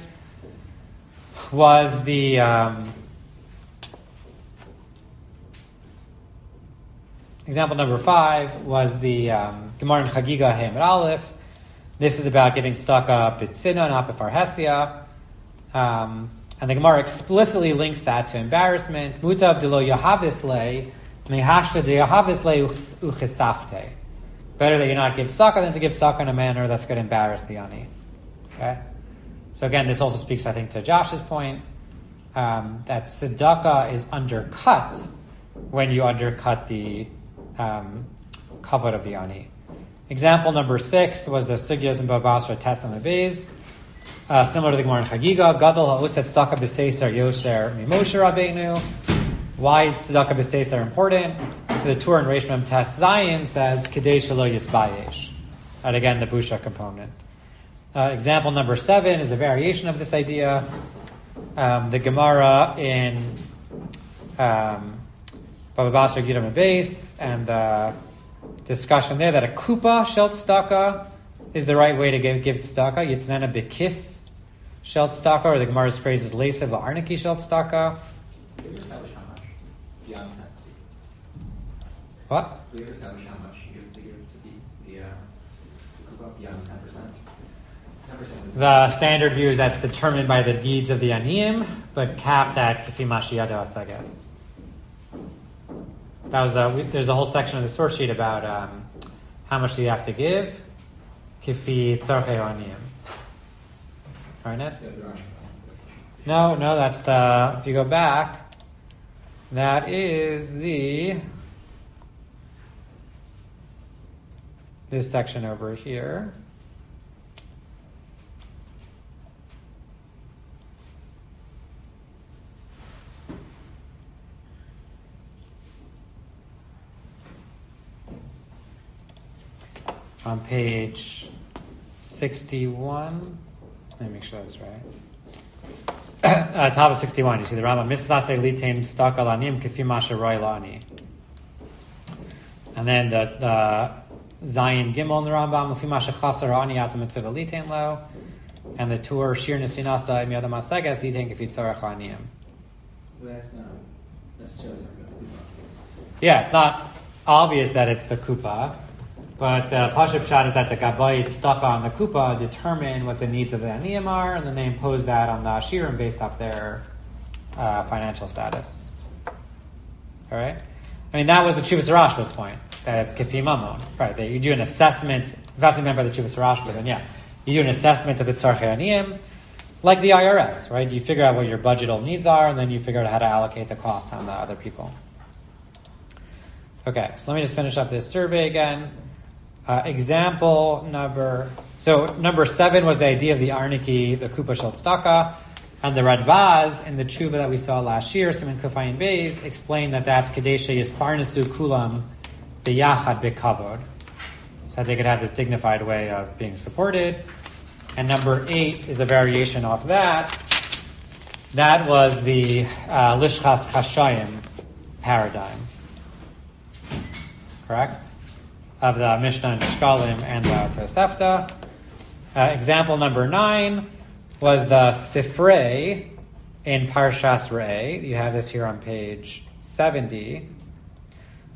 was the um, example number five was the um, Gemara in Chagiga Hamid Aleph. This is about giving tzedakah b'tzina, not b'farhesia. Um, And the Gemara explicitly links that to embarrassment. Mutav de lo yahavis le, mehashta de yahavis le uchesafte. Better that you not give tzedakah than to give tzedakah in a manner that's going to embarrass the ani. Okay? So again, this also speaks, I think, to Josh's point, um, that tzedakah is undercut when you undercut the um, kavod of the ani. Example number six was the sugyas in Bava Basra Tesla Beis. Uh, similar to the Gemara in Chagiga, Gadol ha'uset tzedakah b'seiser yosher mimoshe Rabbeinu. Why is tzedakah b'seiser important? So the Tur in Reish Mem Tes Zayin says Kedei shelo yisbayesh. And again, the busha component. Uh, example number seven is a variation of this idea. Um, the Gemara in um, Bava Basra Gidam Beis and the discussion there that a kupa shel tzedakah is the right way to give, give tzedakah. Yitznena bekis shel tzedakah, or the Gemara's phrase is leisa v'arniki shel tzedakah. Do we ever establish how much? Beyond that. What? Do we ever establish how much you give to give to the the, uh, the kupa beyond ten percent? Ten percent is The standard view is that's determined by the deeds of the aniyim, but capped at kifi mashiyados, I guess. That was the. There's a whole section of the source sheet about um, how much do you have to give. Kifi tzarchei aniyim. Right, Ned? Yeah, there are. No, no, that's the. If you go back, that is the. This section over here. On page sixty-one. Let me make sure that's right. uh, top of sixty-one, you see the Rambam. Misasei litain stak alanim kefi masha roy lani. And then the, the Zayin Gimel in the Rambam, lefi masha chasar ani atam mitzvah litain lo. And the Tur Shir Nesinasa im yadam haseges litain kefi tzarech aniyim. Well, that's not necessarily about the kupa. Yeah, it's not obvious that it's the kupa. But the Pashup Pshat is that the Gabayit stuck on the Kupa determine what the needs of the Aniyim are, and then they impose that on the Ashirim based off their uh, financial status. All right? I mean, that was the Chuvas Rashba's point, that it's Kifi Mamon. Right, that you do an assessment, if that's what meant by the Chuvas Rashba, yes. Then yeah, you do an assessment of the Tzarchei Aniyim, like the I R S, right? You figure out what your budgetal needs are, and then you figure out how to allocate the cost on the other people. Okay, so let me just finish up this survey again. Uh, example number, so number seven was the idea of the Arniki, the Kupa Shel Tzedakah, and the Radvaz in the Tshuva that we saw last year, Siman Kufayin Beis, explained that that's Kadesha Yisparnasu Kulam B'yachad B'kavod, so that they could have this dignified way of being supported. And number eight is a variation off that. That was the uh, Lishchas Chashayim paradigm. Correct? Of the Mishnah and Shkalim and the Tosefta. Uh, example number nine was the Sifrei in Parshas Re'eh. You have this here on page seventy.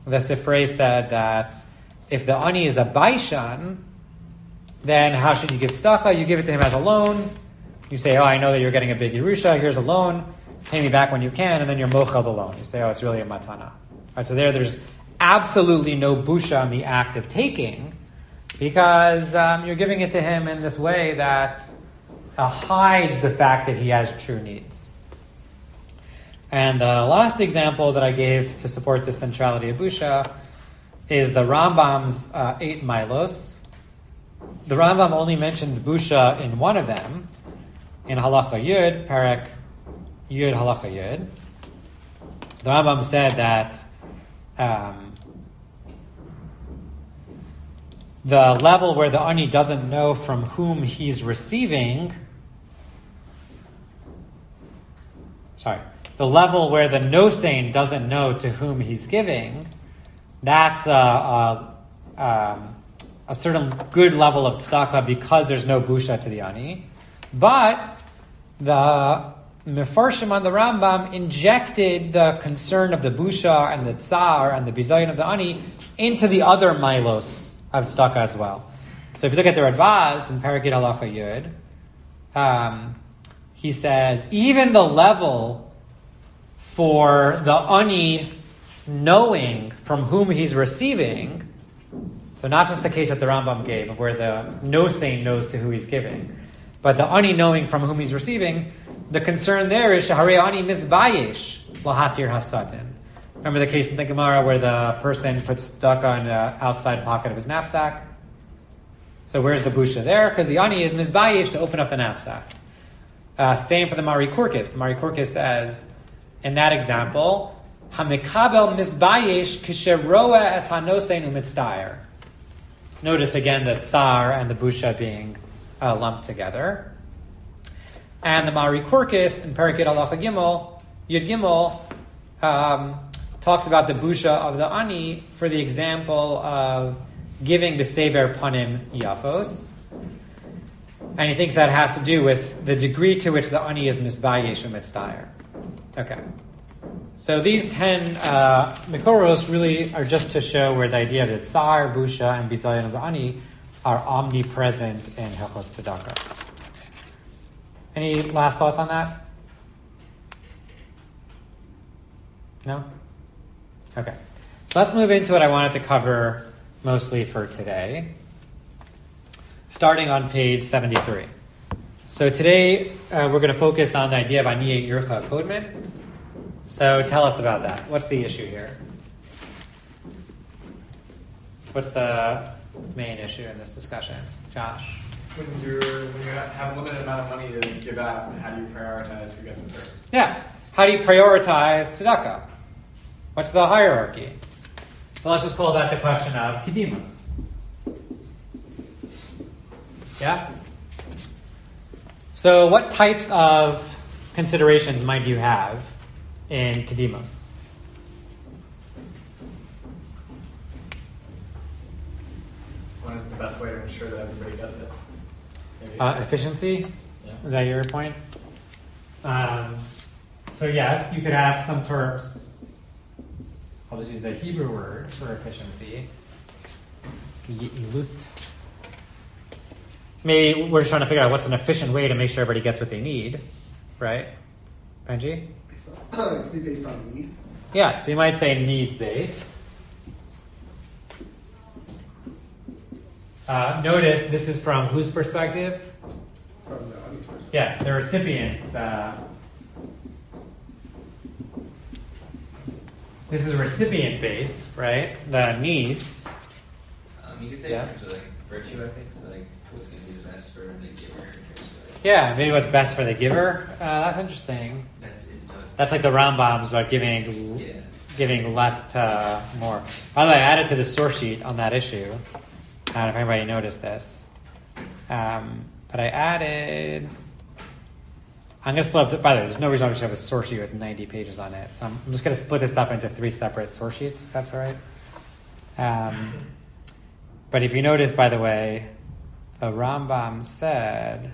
the Sifrei said that if the ani is a baishan, then how should you give tzedakah? You give it to him as a loan. You say, oh, I know that you're getting a big Yerusha. Here's a loan. Pay me back when you can. And then you're mochel the loan. You say, oh, it's really a matana. Right, so there, there's absolutely no busha on the act of taking, because um, you're giving it to him in this way that uh, hides the fact that he has true needs. And the last example that I gave to support the centrality of busha is the Rambam's uh, eight milos. The Rambam only mentions busha in one of them, in Halacha Yud, Perek Yud Halacha Yud. The Rambam said that um, the level where the ani doesn't know from whom he's receiving, sorry, the level where the nosein doesn't know to whom he's giving, that's a, a, um, a certain good level of tzedakah because there's no busha to the ani. But the Mefarshim on the Rambam injected the concern of the busha and the tsar and the bizayon of the ani into the other milos of tzedakah as well. So if you look at the Radvaz in Perek Yud Halacha Yud, um, he says even the level for the ani knowing from whom he's receiving, so not just the case that the Rambam gave of where the nosein knows to who he's giving, but the ani knowing from whom he's receiving, the concern there is shaharei ani mizbayesh lahatir hasatin. Remember the case in the Gemara where the person puts tzedakah in the outside pocket of his knapsack? So where's the busha there? Because the ani is mizbayesh to open up the knapsack. Uh, same for the Mari Kurkis. The Mari Kurkis says, in that example, hamikabel mizbayesh kisheroa es hanosein umitzdayer. Notice again that tsar and the busha being uh, lumped together. And the Mari Kurkis in Perek Yud Halacha Gimel, Yud Gimel, um, talks about the busha of the ani for the example of giving the sever panim yafos. And he thinks that has to do with the degree to which the ani is misbayesh umitzdayer. Okay. So these ten uh, Mikoros really are just to show where the idea of the tsar, busha, and bizayon of the ani are omnipresent in Hilchos Tzedakah. Any last thoughts on that? No? Okay. So let's move into what I wanted to cover mostly for today, starting on page seventy-three. So today uh, we're going to focus on the idea of Aniyeh Yircha Kodman. So tell us about that. What's the issue here? What's the main issue in this discussion? Josh? When you're when you have a limited amount of money to give out, how do you prioritize who gets it first? Yeah. How do you prioritize tzedakah? What's the hierarchy? Well, let's just call that the question of kedimus. Yeah? So what types of considerations might you have in kedimus? What is the best way to ensure that everybody gets it? Uh, efficiency? Yeah. Is that your point? Um, so yes, you could have some terms. I'll just use the Hebrew word for efficiency. Yilut. Maybe we're just trying to figure out what's an efficient way to make sure everybody gets what they need, right? Benji? It could be based on need. Yeah, so you might say needs-based. Uh, notice this is from whose perspective? From the audience perspective. Yeah, the recipients. Uh, this is recipient-based, right? The needs. Um, you could say Yeah. in terms of like virtue ethics, like what's going to be the best for the giver in terms of like, Yeah, maybe what's best for the giver. Uh, that's interesting. that's it. Uh, That's like the Rambam's about giving yeah. giving less to more. By the way, I added to the source sheet on that issue. I don't know if anybody noticed this. Um, but I added... I'm going to split up... The, by the way, there's no reason why we should have a source sheet with ninety pages on it. So I'm, I'm just going to split this up into three separate source sheets, if that's all right. Um, but if you notice, by the way, the Rambam said...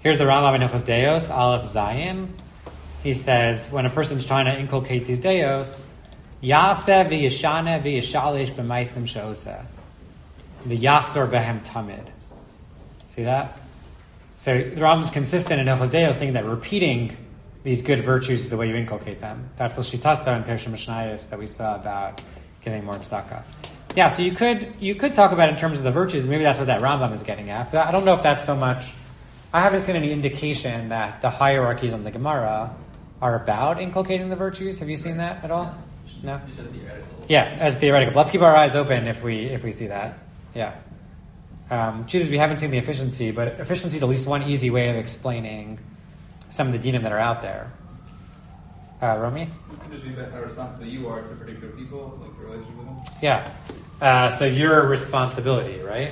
Here's the Rambam in Hilchos Deos, Aleph Zayin. He says, when a person's trying to inculcate these Deos, Yaseh v'yishane v'yishalish b'maisim she'oseh v'yachzor behem tamid. See that? So the Rambam's consistent in Hilchos Deos, thinking that repeating these good virtues is the way you inculcate them. That's the Shitasa in Pershim Mishnayos that we saw about giving more tzedakah. Yeah, so you could you could talk about it in terms of the virtues. Maybe that's what that Rambam is getting at. But I don't know if that's so much. I haven't seen any indication that the hierarchies on the Gemara are about inculcating the virtues. Have you seen that at all? No. Just a theoretical. Yeah, as theoretical. Let's keep our eyes open if we if we see that. Yeah. Um, Judas, we haven't seen the efficiency, but efficiency is at least one easy way of explaining some of the dinim that are out there. Uh, Romy? It could just be about how responsible you are to particular people, like your relationship with them. Yeah. Uh, so your responsibility, right?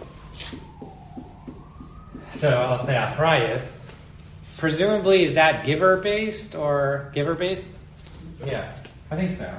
So I'll say achrayus. Presumably, is that giver-based or giver-based? Yeah, I think so.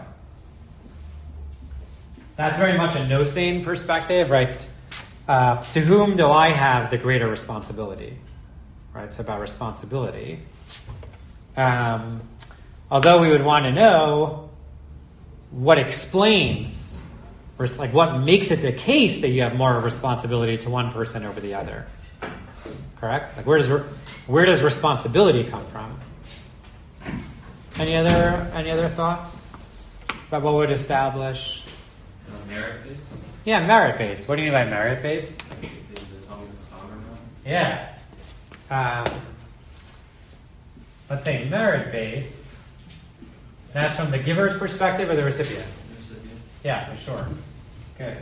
That's very much a no-sane perspective, right? Uh, to whom do I have the greater responsibility? Right, so about responsibility. Um, although we would want to know what explains, or like what makes it the case that you have more responsibility to one person over the other. Correct? Like where does where does responsibility come from? Any other any other thoughts about what would establish? Uh, merit based? Yeah, merit based. What do you mean by merit based? Is the Talmud Chacham or not? Yeah. Um, let's say merit based. That's from the giver's perspective or the recipient? Recipient. Yeah, for sure. Good.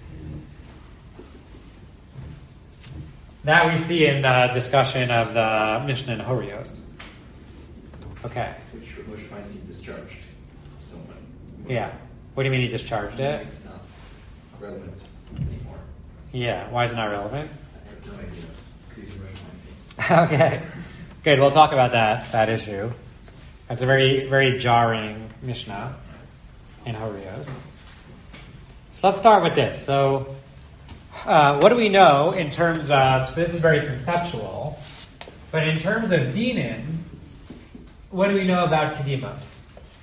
That we see in the discussion of the Mishnah in Horios. Okay. Which Moshe Feinstein discharged someone. Yeah. What do you mean he discharged it? It's not relevant anymore. Yeah. Why is it not relevant? I have no idea. It's because he's Moshe Feinstein. Okay. Good. We'll talk about that that issue. That's a very very jarring Mishnah in Horios. So let's start with this. So. Uh, what do we know in terms of, so this is very conceptual, but in terms of dinim, what do we know about Kedimus?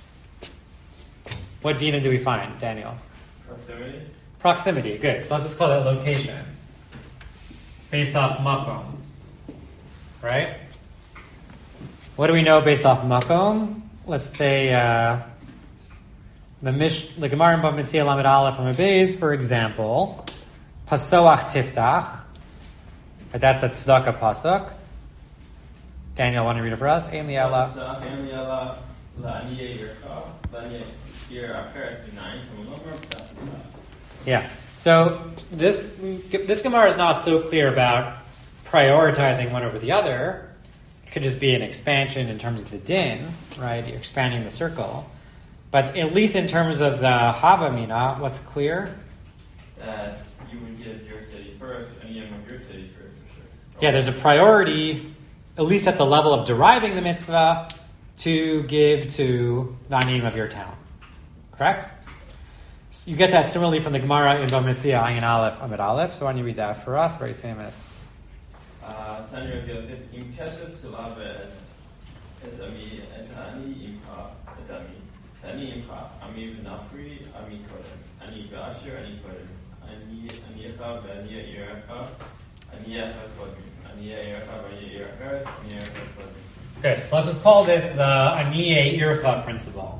What dinim do we find, Daniel? Proximity. Proximity, good. So let's just call that location. Based off makom. Right? What do we know based off makom? Let's say uh, the Mish, the Gemara in Bava Metzia Lamed Aleph Amud Beis, for example, Pasoach Tiftach. But that's a tzedakah pasuk. Daniel, want to read it for us? Ein li'ela. Yeah. So this this Gemara is not so clear about prioritizing one over the other. It could just be an expansion in terms of the din, right? You're expanding the circle. But at least in terms of the Havamina, what's clear? That you would give your city first, and you of your city first, for sure. Yeah, there's a priority, at least at the level of deriving the mitzvah, to give to the anim of your town. Correct? So you get that similarly from the Gemara in Bava Metzia Ayin Aleph Amud Aleph. So why don't you read that for us? Very famous. Tanya of Yosef, im kesed tzelav et ami et ani imcha et ami. Ani imcha, ami v'nachri, ami kodem. Ani v'asher, ani kodem. Ani aniyecha v'ani yirecha, ani yecha kodem. Ani yirecha v'ani yirecha, ani yirecha kodem. Good. So let's just call this the Aniye Ircha principle.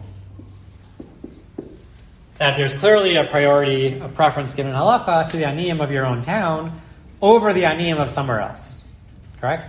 That there's clearly a priority, a preference given in halacha to the aniyim of your own town over the aniyim of somewhere else. Correct?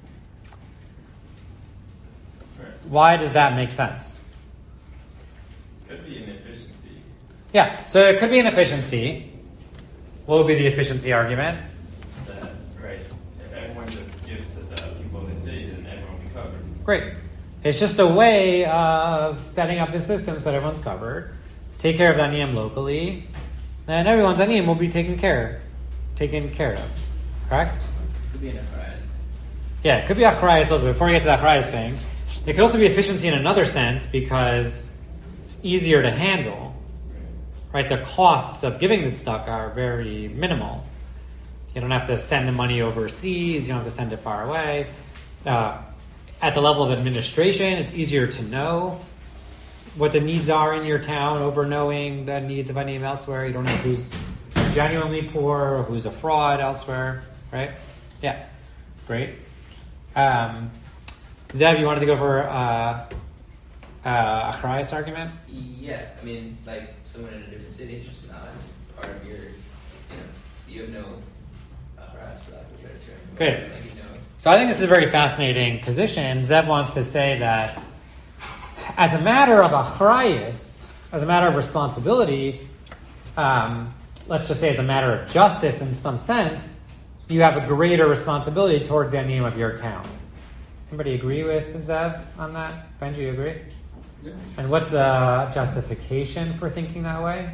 Right. Why does that make sense? Could be an efficiency. Yeah, so it could be an efficiency. What would be the efficiency argument? That, right, if everyone just gives to the people in the city, then everyone will be covered. Great. It's just a way of setting up the system so that everyone's covered. Take care of the aniyim locally, and everyone's aniyim will be taken care, taken care of. Correct? Could be an achrayas. Yeah, it could be achrayas also. Before we get to the achrayas thing, it could also be efficiency in another sense because it's easier to handle. Right? The costs of giving the tzedakah are very minimal. You don't have to send the money overseas. You don't have to send it far away. Uh, at the level of administration, it's easier to know what the needs are in your town over knowing the needs of anyone elsewhere. You don't know who's genuinely poor or who's a fraud elsewhere, right? Yeah, great. Um, Zev, you wanted to go for uh, uh, Achrayas argument? Yeah, I mean, like someone in a different city is just not part of your, you know, you have no Achrayas for lack of a better term. Great. Like, you know, So I think this is a very fascinating position. Zev wants to say that as a matter of achrayus, as a matter of responsibility, um, let's just say as a matter of justice in some sense, you have a greater responsibility towards the aniyim of your town. Anybody agree with Zev on that? Benji, you agree? Yeah. And what's the justification for thinking that way?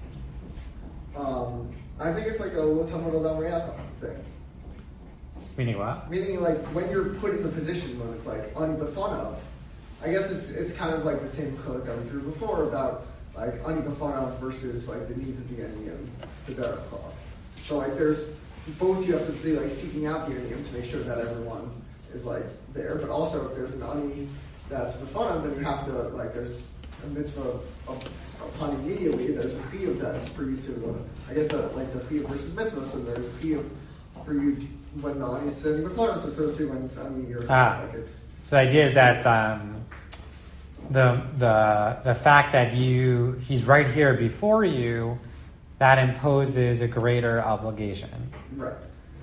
Um, I think it's like a lo tamod adam reacha thing. Meaning what? Meaning, like, when you're put in the position when it's like ani b'fanav, I guess it's it's kind of like the same chiluk that we drew before about like ani b'fanav versus like the needs of the aniyim, the derech klal. So like there's both you have to be like seeking out the aniyim to make sure that everyone is like there, but also if there's an ani that's b'fanav, then you have to like there's a mitzvah of, upon immediately there's a fee of that for you to uh, I guess that like the fee versus mitzvah, so there's a fee of for you when the ani is sitting b'fanav, so so too when it's ani you're Ah. like it's. So the idea is that um, the the the fact that you he's right here before you, that imposes a greater obligation. Right.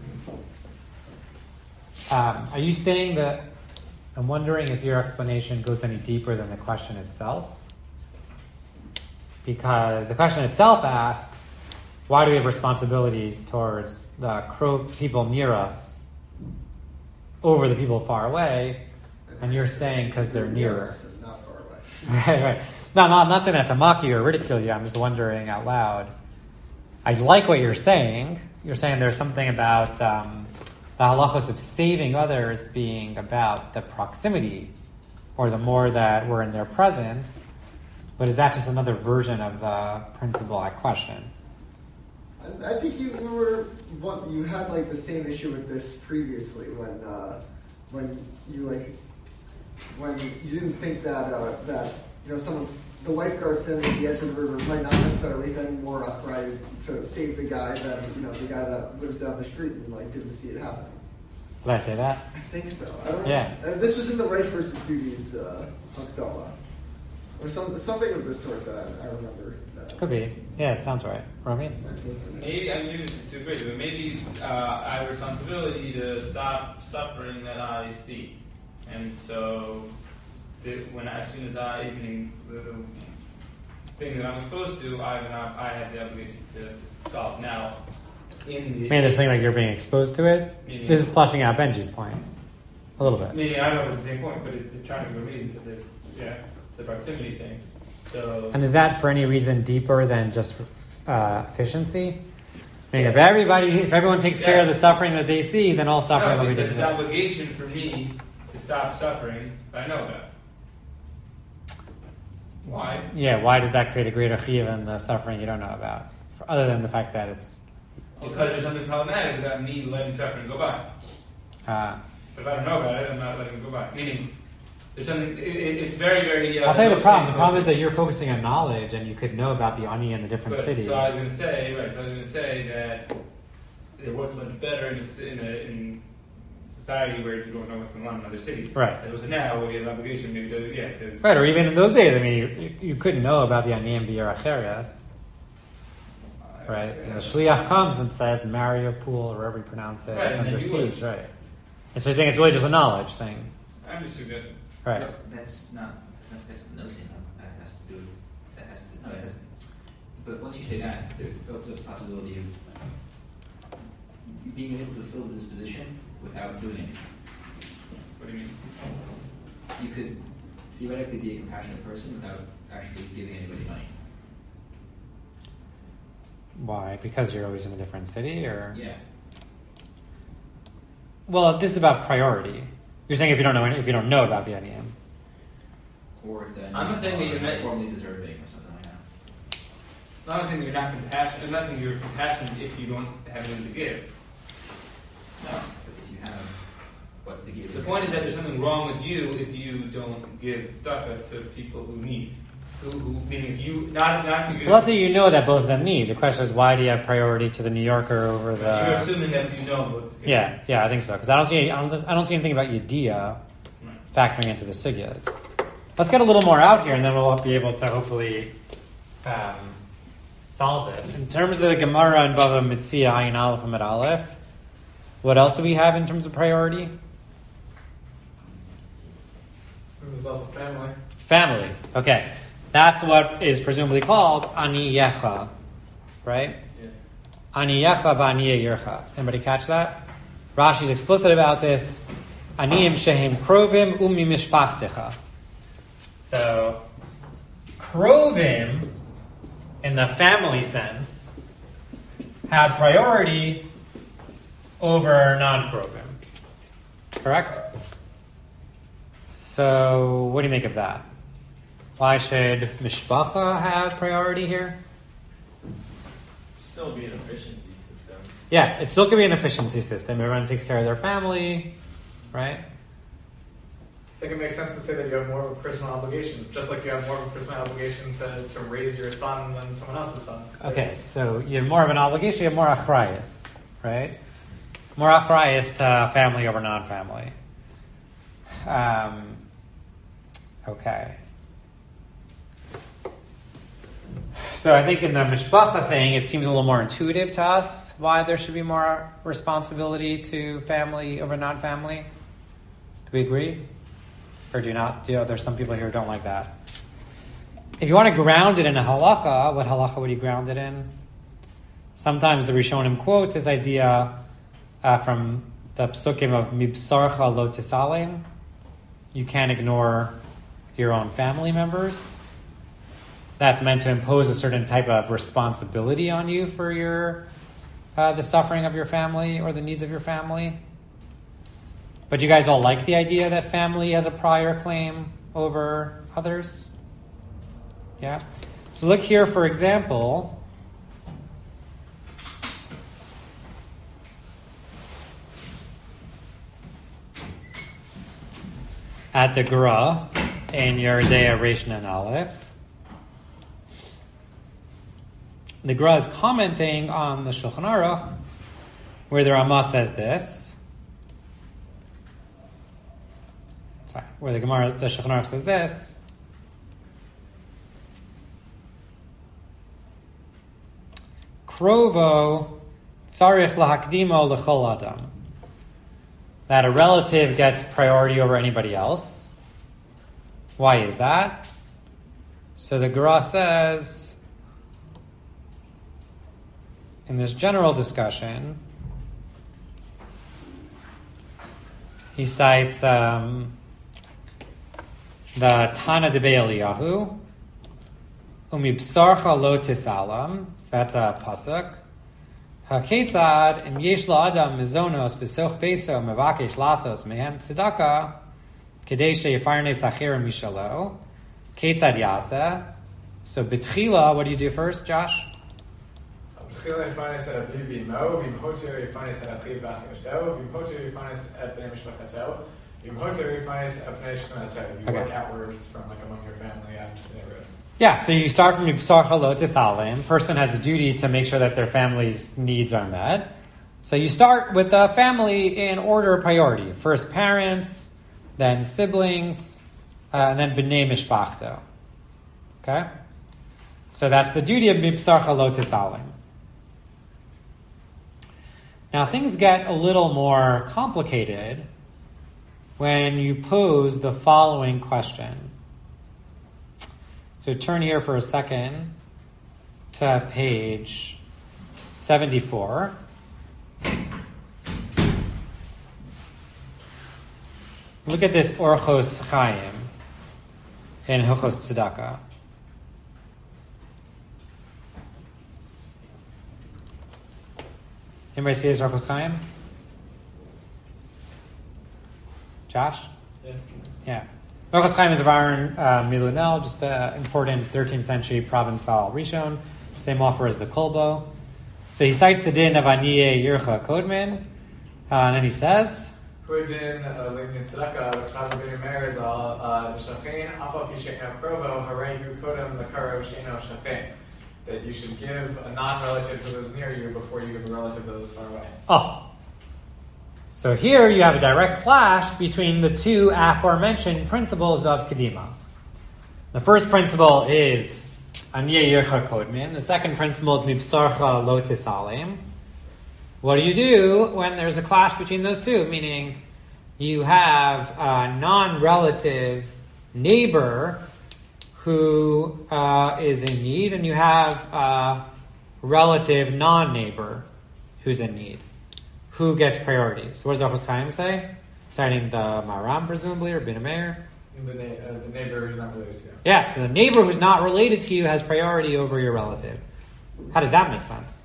Um, are you saying that? I'm wondering if your explanation goes any deeper than the question itself, because the question itself asks, why do we have responsibilities towards the cro- people near us over the people far away? And you're saying because they're nearer. Not far away. Right, right. No, no, I'm not saying that to mock you or ridicule you. I'm just wondering out loud. I like what you're saying. You're saying there's something about um, the halachos of saving others being about the proximity, or the more that we're in their presence. But is that just another version of the principle at question? I, I think you, you were what you had like the same issue with this previously when uh, when you like when you didn't think that uh, that you know someone's the lifeguard standing at the edge of the river might not necessarily have any more upright to save the guy than you know the guy that lives down the street and like didn't see it happening. Did I say that? I think so. I don't Yeah. know. Uh, this was in the rights versus duties uh, Hakdama. Or some, something of this sort that I, I remember. That. Could be. Yeah, it sounds right. Rami? Maybe I mean it's too great, but maybe uh, I have a responsibility to stop suffering that I see, and so the, when as soon as I even the thing that I'm exposed to, I have an, op- I have the obligation to solve now. In the Maybe there's something like you're being exposed to it. Meaning- This is flushing out Benji's point a little bit. Meaning, I don't know if it's the same point, but it's trying to relate to this, yeah, the proximity thing. So, And is that for any reason deeper than just uh, efficiency? I mean, if everybody, if everyone takes care of the suffering that they see, then all suffering no, will be because it's an different. obligation for me to stop suffering. I know that. Why? Yeah, why does that create a greater chiyuv than the suffering you don't know about? For, other than the fact that it's. Because there's something problematic about me letting suffering go by. Uh, But if I don't know about it, I'm not letting it go by. Meaning, there's something. It, it, it's very, very. Uh, I'll tell you the no problem. The same problem is focus. that you're focusing on knowledge, and you could know about the ani in the different But, cities. So I was going to say, right? So I was going to say that it works much better in a, s- in, a, in society where you don't know what's going on in other cities. Right. As opposed to now, where you have an obligation maybe to, yeah, to. Right, or even in those days, I mean, you, you couldn't know about the ani and b'yer acherias. Right, and the shliach comes and says, "Marry a pool," or whatever you pronounce it. Right, It's and under then you would. siege, right? And so you're saying it's really just a knowledge thing, I'm just suggesting. right? No, that's not, that's not, that's noting, that has to do, that has to, no, it doesn't. But once you say that, there opens up the possibility of being able to fill this position without doing it. What do you mean? You could theoretically be a compassionate person without actually giving anybody money. Why? Because you're always in a different city, or Yeah. well, this is about priority. You're saying if you don't know any, if you don't know about the ani. Or if then I'm not saying that you're not- formally deserving or something like that. I'm not saying you're not compassionate. I'm not saying you're compassionate if you don't have anything to give. No, but if you have what to give. The point is that there's something wrong with you if you don't give tzedakah to people who need. Who, who meaning if you not not to give. Well, let's say you know that both of them need. The question is, why do you have priority to the New Yorker over the? You're assuming that you know what's good. Yeah, yeah, I think so. Because I don't see, I don't, I don't see anything about Yediyah factoring into the sugyas. Let's get a little more out here, and then we'll be able to hopefully um, solve this. In terms of the Gemara and Bava Metzia Ayin Aleph Amid Aleph, what else do we have in terms of priority? There's also family. Family. Okay, that's what is presumably called Ani Yecha, right? Yeah. Ani Yecha v'Ani Yircha. Anybody catch that? Rashi's explicit about this. Aniyim shehem krovim umi mishpachtecha. So, krovim, in the family sense, have priority over non-krovim. Correct? So, what do you make of that? Why should mishpacha have priority here? Still be an efficiency system. Yeah, it still could be an efficiency system. Everyone takes care of their family, right? I think it makes sense to say that you have more of a personal obligation, just like you have more of a personal obligation to, to raise your son than someone else's son. Okay, so you have more of an obligation, you have more achrayus, right? More achrayus to family over non-family. Um, okay. So I think in the mishpacha thing, it seems a little more intuitive to us why there should be more responsibility to family over non-family. Do we agree? Or do you not? Do you know, there's some people here who don't like that. If you want to ground it in a halacha, what halacha would you ground it in? Sometimes the Rishonim quote this idea uh, from the psukim of mibsarcha lo tisalim. You can't ignore your own family members. That's meant to impose a certain type of responsibility on you for your uh, the suffering of your family or the needs of your family. But you guys all like the idea that family has a prior claim over others? Yeah? So look here, for example. At the Gra in Yerdea Reish and Aleph. The Gra is commenting on the Shulchan Aruch, where the Ramah says this. Sorry, where the Gemara, the Shulchan Aruch says this. Krovo tzarich lahakdimo lechol adam. That a relative gets priority over anybody else. Why is that? So the Gra says, in this general discussion, he cites um, the Tana de Be'eliyahu, umibsarcha lo tisalam, so that's a pasuk. Haketzad im yesh la'adam mizonos b'soch beso mevakesh lasos mehem tzedakah kedei sheyifarne sachirim mishalo. Ketzad yasa. So betchila, what do you do first, Josh? בתחילה יפרנס את אביו ואמו, ואמהותו יפרנס את אחיו ואחיותו, ואמהותו יפרנס את בני משפחתו, ואמהותו יפרנס את בני שכונתו. You work outwards from like among your family out to the neighborhood. Yeah, so you start from Yibsarcha Lo Tisalim. Person has a duty to make sure that their family's needs are met. So you start with the family in order of priority. First parents, then siblings, uh, and then B'nai Mishpachto. Okay? So that's the duty of Yibsarcha Lo Tisalim. Now things get a little more complicated when you pose the following question. So turn here for a second to page seventy-four. Look at this Orchos Chaim in Hilchos Tzedakah. Anybody see this Orchos Chaim? Josh? Yeah. Yeah. Orchos Chaim is of Aaron uh, Milunel, just an important thirteenth century Provençal Rishon, same offer as the Kolbo. So he cites the din of Aniye Yircha Kodman, Uh, and then he says, Huadin Lignin Tzedakah, V'chad Rabbeinu Meir is all D'Shachin, Afal Pi She'eno Krovo, Harehu Kodem L'Karo She'eno Shachin. That you should give a non-relative who lives near you before you give a relative that lives far away. oh. So here you have a direct clash between the two aforementioned principles of Kedima. The first principle is Aniya Yircha Kodmin. The second principle is Mibsarcha Lo Tisalem. What do you do when there's a clash between those two? Meaning you have a non-relative neighbor who uh, is in need, and you have a relative non-neighbor who's in need. Who gets priority? So what does the Chofetz Chaim say? Citing the Maram, presumably, or Bin Meir? The, na- uh, the neighbor who's not related to you. Yeah, so the neighbor who's not related to you has priority over your relative. How does that make sense?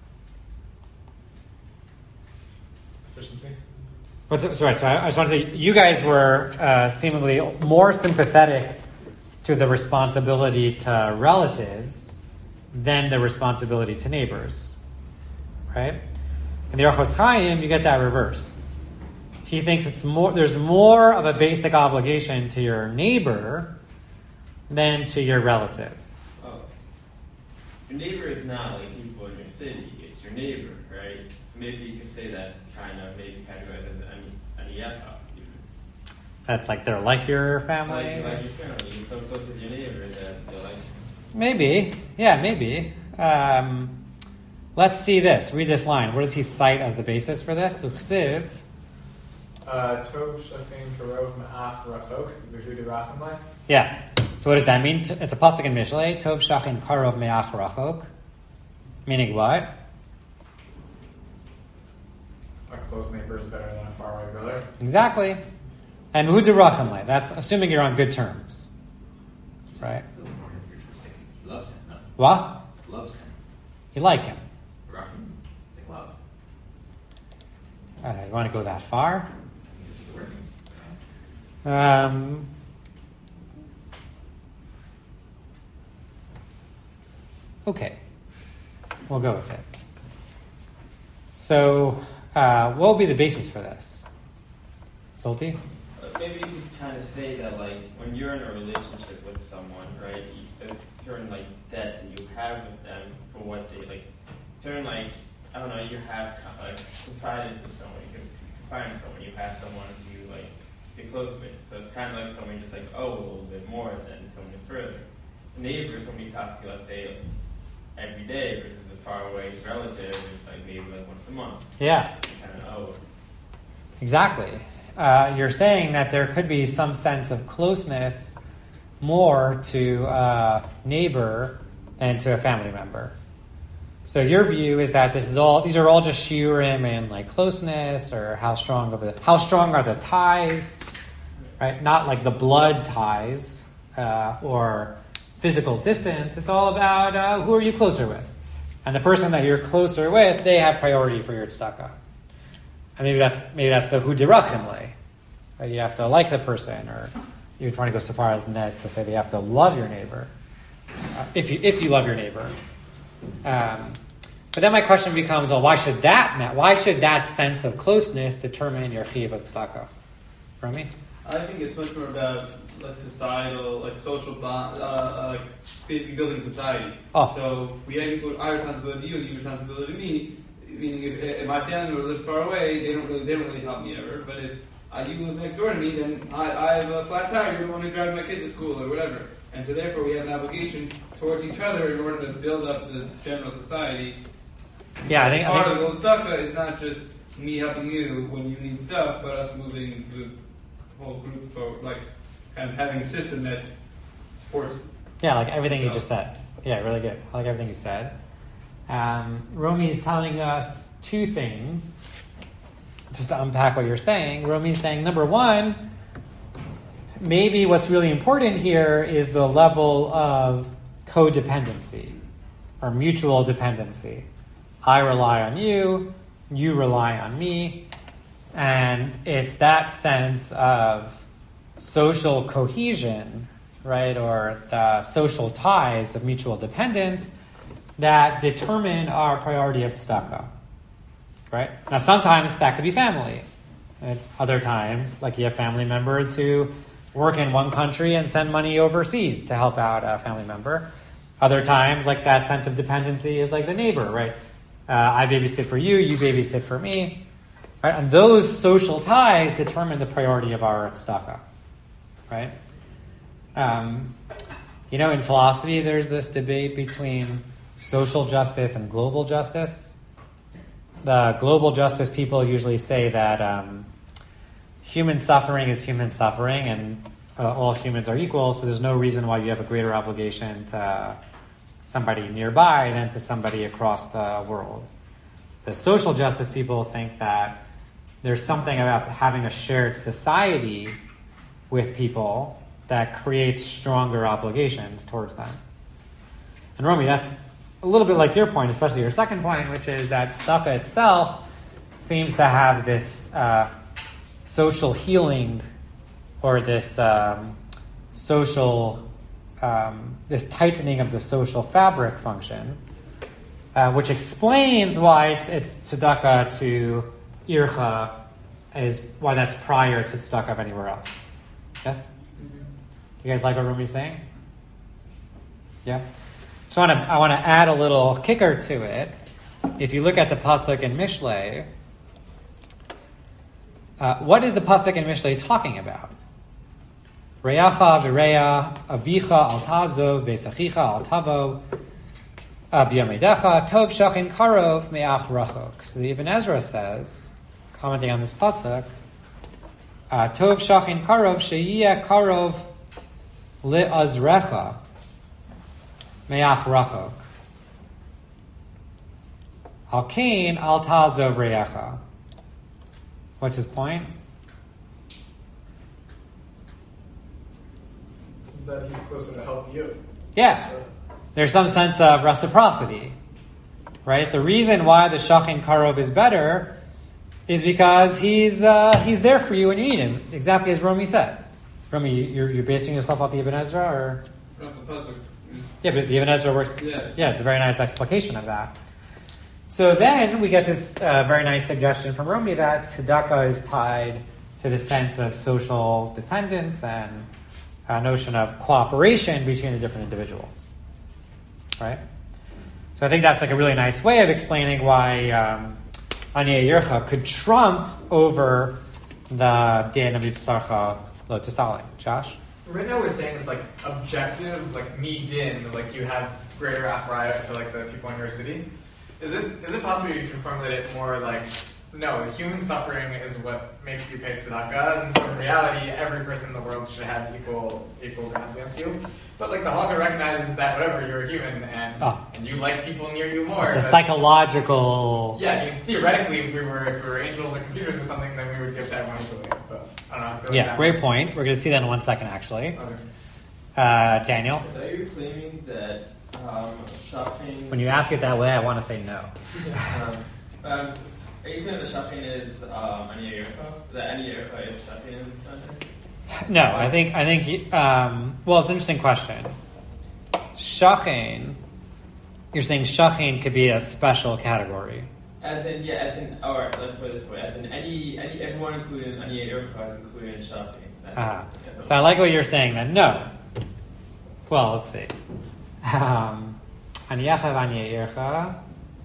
Efficiency. What's it, sorry, so I, I just want to say, you guys were uh, seemingly more sympathetic to the responsibility to relatives than the responsibility to neighbors, right? In the Chofetz Chaim, you get that reversed. He thinks it's more. There's more of a basic obligation to your neighbor than to your relative. Oh. Your neighbor is not like people in your city. It's your neighbor, right? So maybe you could say that's kind of maybe categorized as an aniyata. That like they're like your family. Like, like your family. You're so close with your neighbor that they're like. Maybe, yeah, maybe. Um, let's see this. Read this line. What does he cite as the basis for this? Uchsiv. Uh, Tov Shachin Karov Ma'ach Rachok V'Hu Derachim Leh. Yeah. So what does that mean? It's a pasuk in Mishlei. Tov Shachin Karov Me'ach Rachok. Meaning what? A close neighbor is better than a faraway brother. Exactly. And V'Hu Derachim Leh. That's assuming you're on good terms, right? Loves him. No. What? Loves him. You like him. Rahim. It's like love. Uh, you want to go that far? It's the workings. Um, okay, we'll go with it. So, uh, what will be the basis for this? Zolti? Uh, maybe he's trying to say that, like, when you're in a relationship with someone, right, you, there's certain, like, debt that you have with them for what they, like, certain, like, I don't know, you have, like, confidence with someone, you can confide in someone, you have someone to, like, be close with. So it's kind of like someone just, like, oh, a little bit more than someone who's further. A neighbor, somebody talks to you, let's say, every day versus a faraway relative, it's like maybe like once a month. Yeah. Kind of, oh. Exactly. Uh, you're saying that there could be some sense of closeness more to a neighbor than to a family member. So your view is that this is all; these are all just shiurim and like closeness, or how strong of the how strong are the ties, right? Not like the blood ties uh, or physical distance. It's all about uh, who are you closer with, and the person that you're closer with, they have priority for your tzedakah. And maybe that's maybe that's the hu dirachim lei. Right? You have to like the person, or you're trying to go so far as net to say that you have to love your neighbor, uh, if you if you love your neighbor. Um, but then my question becomes, well, why should that ma- why should that sense of closeness determine your chiyuv of tzedakah? For me, I think it's much more about like societal, like social bond, uh, uh, like basically building society. Oh. So we have equal our responsibility to you, and your responsibility to me. Meaning, if, if my family member lives far away, they don't really they don't really help me ever. But if uh, you live next door to me, then I, I have a flat tire. You're the one who drives my kids to school or whatever. And so therefore, we have an obligation towards each other in order to build up the general society. yeah, I think, I Part think of the tzedakah is not just me helping you when you need stuff, but us moving the whole group forward, like kind of having a system that supports it. yeah, like everything you So- just said. Yeah, really good. I like everything you said. Um, Romy is telling us two things. Just to unpack what you're saying, Romy is saying, number one, maybe what's really important here is the level of codependency or mutual dependency. I rely on you, you rely on me, and it's that sense of social cohesion, right, or the social ties of mutual dependence that determine our priority of tzedakah, right? Now, sometimes that could be family. At other times, like you have family members who work in one country and send money overseas to help out a family member. Other times, like that sense of dependency is like the neighbor, right? Uh, I babysit for you, you babysit for me. Right? And those social ties determine the priority of our tzedakah, right? Um, you know, in philosophy, there's this debate between social justice and global justice. The global justice people usually say that um, human suffering is human suffering, and uh, all humans are equal, so there's no reason why you have a greater obligation to somebody nearby than to somebody across the world. The social justice people think that there's something about having a shared society with people that creates stronger obligations towards them. And Romy, that's a little bit like your point, especially your second point, which is that tzedakah itself seems to have this uh, social healing or this um, social, um, this tightening of the social fabric function, uh, which explains why it's, it's tzedakah to ircha, is why that's prior to tzedakah of anywhere else. Yes? You guys like what Rumi's saying? Yeah? So I want to I want to add a little kicker to it. If you look at the pasuk in Mishlei, uh, what is the pasuk in Mishlei talking about? Reyacha v'reya avicha al tazo v'esachicha al tavo b'yamedecha tov shachin karov me'ach rachok. So the Ibn Ezra says, commenting on this pasuk, uh, tov shachin karov sheyiyeh karov le'azrecha me'ach rachok. Al kain al tazo v'reyacha. What's his point? That he's closer to help you. Yeah. There's some sense of reciprocity, right? The reason why the Shachin Karov is better is because he's uh, he's there for you when you need him, exactly as Romy said. Romy, you're, you're basing yourself off the Ibn Ezra? Or? Yeah, but the Ibn Ezra works... Yeah. Yeah, it's a very nice explication of that. So then we get this uh, very nice suggestion from Romy that tzedakah is tied to the sense of social dependence and a notion of cooperation between the different individuals, right? So I think that's like a really nice way of explaining why um, Aniya Yircha could trump over the Din of Yitzarcha Lo Tisalim. Josh? Right now we're saying it's like objective, like me din, like you have greater apparat to like the people in your city. Is it is it possible you can formulate it more like, no, human suffering is what makes you pay tzedakah, and so in reality, every person in the world should have equal equal grounds against you. But like the halakha recognizes that whatever, you're a human, and Oh. and you like people near you more. It's a That- psychological... Yeah, I mean theoretically, if we were if we were angels or computers or something, then we would give to everyone equally. But I don't know. I feel like Yeah, that- great point. We're going to see that in one second, actually. Okay. Uh, Daniel? So are you claiming that um, shopping... When you ask it that way, I want to say no. um, um, are you claiming that shopping is um, Aniya Yircha? That Aniya Yircha is shopping in this context? No, I think I think um, well, it's an interesting question. Shachin, you're saying shachin could be a special category. As in, yeah, as in, or let's put it this way, as in any, any everyone included in Aniya Yircha is included in shopping. Ah, so I like what you're saying then. No. Well, let's see. Um, Aniyacha v'Aniya Yircha.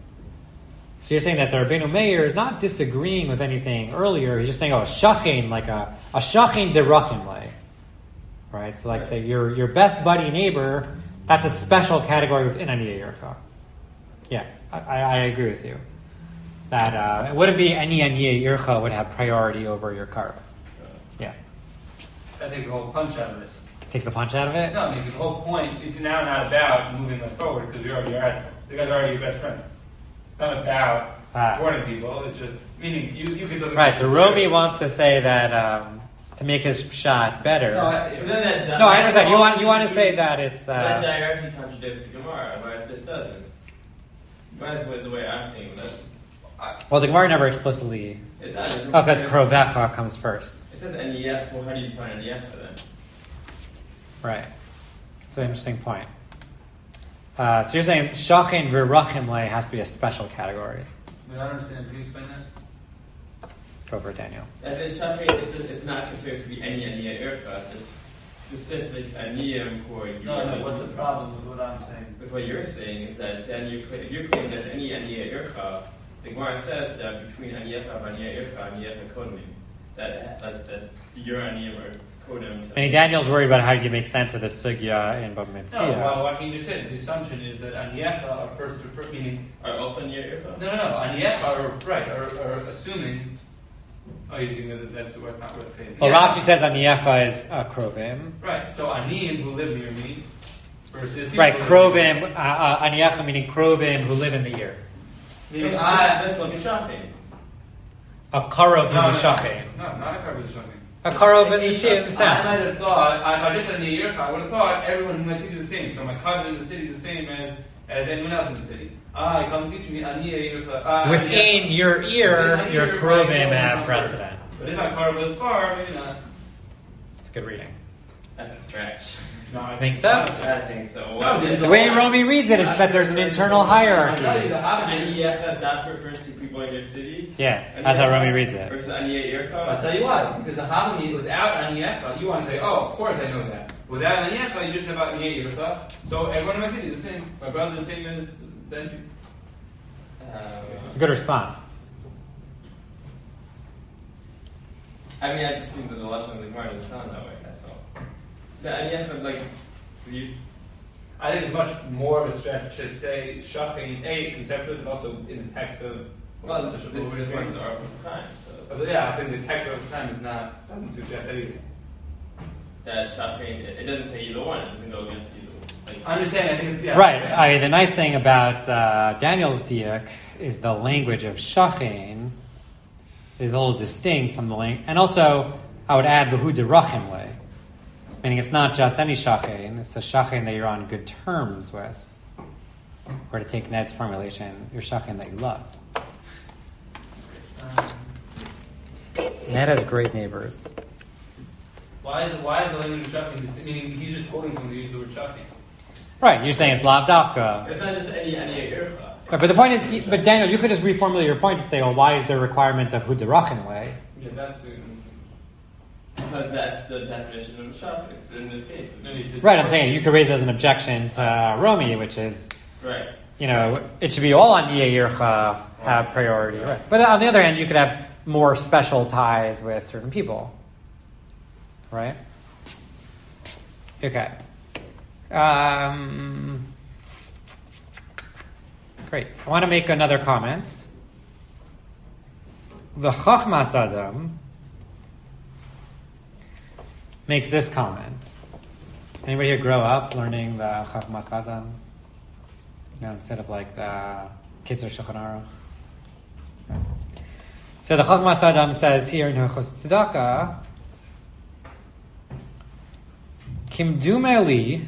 So you're saying that the Rabbeinu Meir is not disagreeing with anything earlier. He's just saying, oh, a shachin, like a, a shachin derachim lay. Right? So like the, your your best buddy neighbor, that's a special category within Aniya Yircha. Yeah, I, I agree with you. That uh, it wouldn't be any Aniya Yircha would have priority over your karva. Yeah. That takes the whole punch out of it. Takes the punch out of it? No, I mean, the whole point is now not about moving us forward because we already are at the guys are already your best friend. It's not about Ah. supporting people, it's just, meaning you, you can look Right, so Romy wants to say that um, to make his shot better. No, I- but then that, No, I understand. You want you want to say that it's that uh, directly contradicts the Gemara, whereas this doesn't. Whereas with the way I'm seeing this, well, the Gemara never explicitly. it does. Oh, because krovecha comes first, It says N E F, so how do you define N E F then? right? It's an interesting point. Uh, so you're saying shachin v'rachim lei has to be a special category. I don't understand. Can you explain that? Go for it, Daniel. As in Shafin, it's, it's not considered to be any Aniyah Ircha. It's specific Aniyah for you. No, no, what's the problem with what I'm saying? With what you're saying is that then you if you're claiming there's any Aniyah Ircha, the Gemara says that between Aniyah and Aniyah Ircha, Aniyah and Kodim, that, that, that your Aniyah or Kodim. And Daniel's worried about how you make sense of the sugya in Bava Metzia. No, well, what you just said, the assumption is that Aniyecha are first, first meaning. Are also Aniyah Ircha? No, no, no. Aniyecha are, right, are, are assuming. Oh, you think that that's what, not what's saying. Well, Yeah. Rashi says Aniyecha is uh, Krovim. Right, so Aniyim who live near me versus. people Right, who live Krovim, uh, uh, Aniyecha meaning Krovim who live in the year. Meaning So I. that's like a Shafin. A Karov No, is a no, Shachin. No, not a Karov is a Shachin. A Karov in the, in the I sound. might have thought, if I just had a year, I would have thought everyone in my city is the same. So my cousin in the city is the same as, as anyone else in the city. Ah, come teach me Aniyah Yercha. Within your ear, Within your ear, Krovim right, have no, precedent. But if my car goes far, maybe not. It's good reading. That's a stretch. No, I think so. I think so. No, there's The a way lot- Romy reads it is just that there's an internal hierarchy. I tell you, the Havamim- Aniyah, that refers to people in your city. Yeah, that's how Romy reads it. Versus Aniyah I'll Ircha. tell you why. Because the Havamim, without Aniyecha, you want to say, oh, of course I know that. Without Aniyecha, you just have Aniyah Yercha. So everyone in my city is the same. My brother is the same as Benji. Uh, It's a good response. I mean, I just think that the Lashon of the Gemara doesn't sound that way. That's all. The Aniyah, like, you. I think it's much more of a stretch to say Shachin, A, conceptually, but also in the text of. Well, this, this is the point of the Ark of time. So But yeah, I think the text of the time is not, doesn't suggest anything. that Shafin, it, it doesn't say either one. It doesn't go against either one. Like, I understand, I think it's, yeah. Right. I mean, the nice thing about uh, Daniel's diak is the language of Shachin is a little distinct from the language. And also, I would add the Hu derachim way. Meaning it's not just any Shachin, it's a Shachin that you're on good terms with. Or to take Ned's formulation, your Shachin that you love. Ned has great neighbors. Why is, why is the language of Shachin, dis- meaning he's just quoting someone who used the word Shachin? Right, you're saying it's Lav Dafka. it's not just any Aniyah Ircha. Right, but the point is, but Daniel, you could just reformulate your point and say, well, why is there a requirement of Hu derachim way? Yeah, that's. Uh, Because that's the definition of a Shafin in this case. maybe it's- Right, I'm saying you could raise it as an objection to uh, Romy, which is, Right. you know, it should be all on Iyeh Yircha have priority. Right. But on the other hand, you could have more special ties with certain people. Right? Okay. Um, great. I want to make another comment. The Chachmas Adam makes this comment. Anybody here grow up learning the Chachmas Adam? You know, instead of like the Kitzur Shulchan Aruch. Okay. So the Chachmas Adam says here in Hilchos Tzedakah, Kimdume li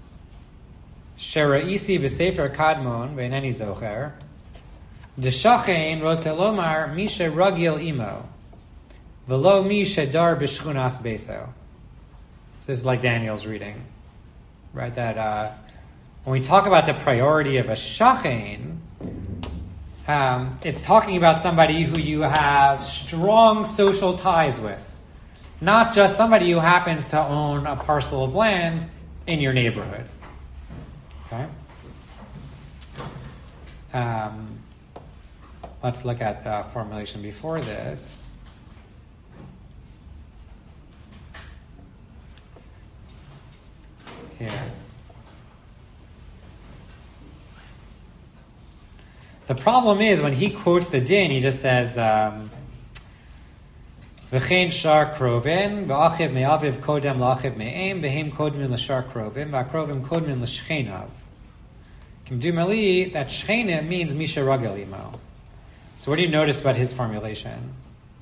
sheraisi b'sefer kadmon ve'ineni zocher d'shachein rotze lomar mi sheragil imo v'lo mi shedar b'shchunas beso. So this is like Daniel's reading, right? That uh, when we talk about the priority of a shachein, um, it's talking about somebody who you have strong social ties with. Not just somebody who happens to own a parcel of land in your neighborhood. Okay? Um, let's look at the formulation before this. Here. The problem is when he quotes the din, he just says, um, V'chein shar krovin, v'achiv me'aviv kodem l'achiv me'em, v'hem kodmin l'shar krovin, v'akrovim kodmin l'shchenav. Kimdu meli, that shchenim means misha ragel imo. So what do you notice about his formulation?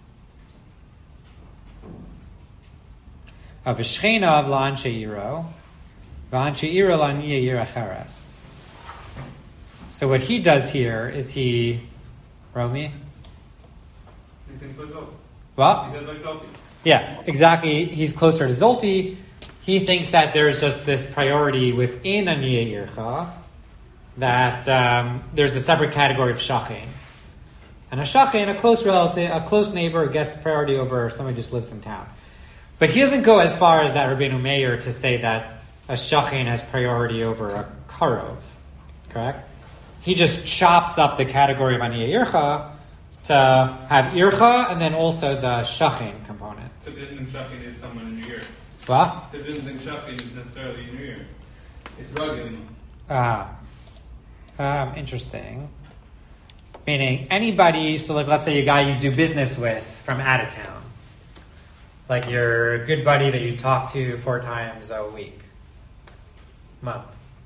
Of v'shchenav la'an she'iro, v'an she'iro la'an ye'ir acheres. So what he does here is he, Romy? He thinks like Zolti. What? He says like Zolti. Yeah, exactly. He's closer to Zolti. He thinks that there's just this priority within Aniyeh Yircha, that um, there's a separate category of Shachin. And a shachin, a close relative, a close neighbor, gets priority over somebody who just lives in town. But he doesn't go as far as that Rabbeinu Meir to say that a shachin has priority over a karov, correct? He just chops up the category of Aniyeh Ircha to have Ircha and then also the shachin component. So it doesn't think shachin is someone in New York. What? So it doesn't think shachin is necessarily in New York. It's rugged. Ah, um, interesting. Meaning anybody, so like let's say a guy you do business with from out of town. Like your good buddy that you talk to four times a week. Month.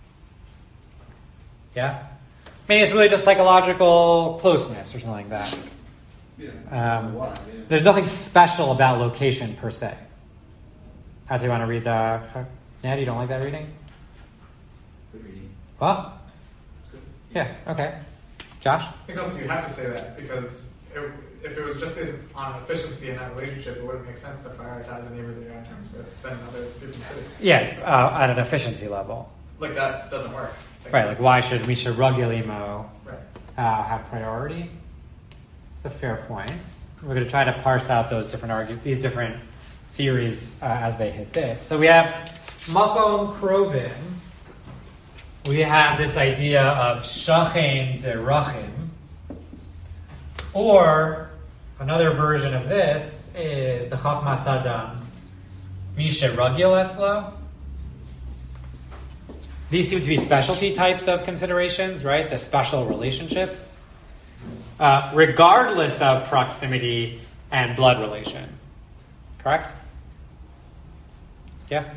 Yeah? Maybe it's really just psychological closeness or something like that. Yeah. Um, Why? Yeah. there's nothing special about location per se. As you want to read the... Ned, you don't like that reading? Good reading. What? That's good. Yeah, okay. Josh? I think also you have to say that because it, if it was just based on efficiency in that relationship, it wouldn't make sense to prioritize a neighbor that you're on terms with than another people in the city. Yeah, uh, at an efficiency level. Like that doesn't work. Like, Right, like why should we should Rugulimo Right. uh, have priority? It's a fair point. We're going to try to parse out those different argu- these different theories uh, as they hit this. So we have Makom Krovin. We have this idea of Shachem Derachim. Or another version of this is the Chachmas Adam Mishe Ragil Etzlo. These seem to be specialty types of considerations, right? The special relationships, uh, regardless of proximity and blood relation. Correct? Yeah?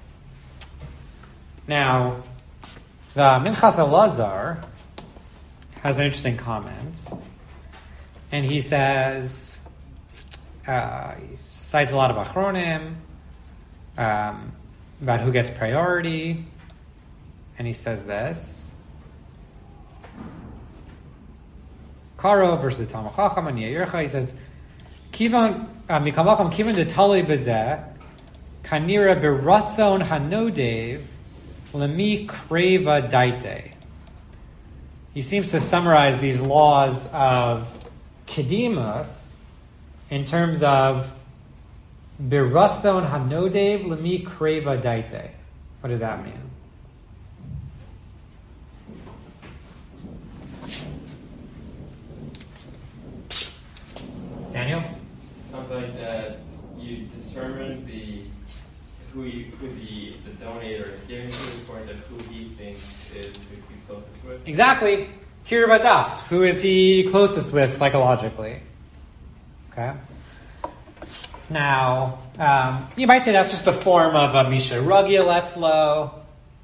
Now, the Minchas Elazar has an interesting comment. And he says, uh, he cites a lot of Achronim um, about who gets priority. And he says this. Karo versus Talmud Chacham and Yeircha. He says, Kivan mikamakam kivan detali bezeh kanira beratzon hanodev lemi kreva daite. He seems to summarize these laws of Kedimus in terms of beratzon hanodev lemi kreva daite. What does that mean? Daniel? Sounds like that you determine the who you, who the, the donator is giving to according to who he thinks is who he's closest with. Exactly. Kirvadas. Who is he closest with psychologically? Okay. Now, um, you might say that's just a form of a Misha Ragil Etzlo,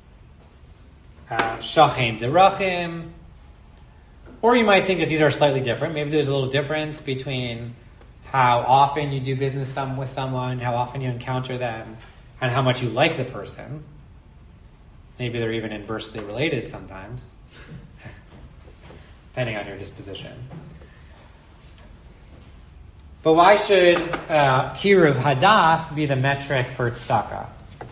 Shachem Derachim. Or you might think that these are slightly different. Maybe there's a little difference between how often you do business some, with someone, how often you encounter them, and how much you like the person. Maybe they're even inversely related sometimes, depending on your disposition. But why should uh, Kiruv Hadas be the metric for tzedakah?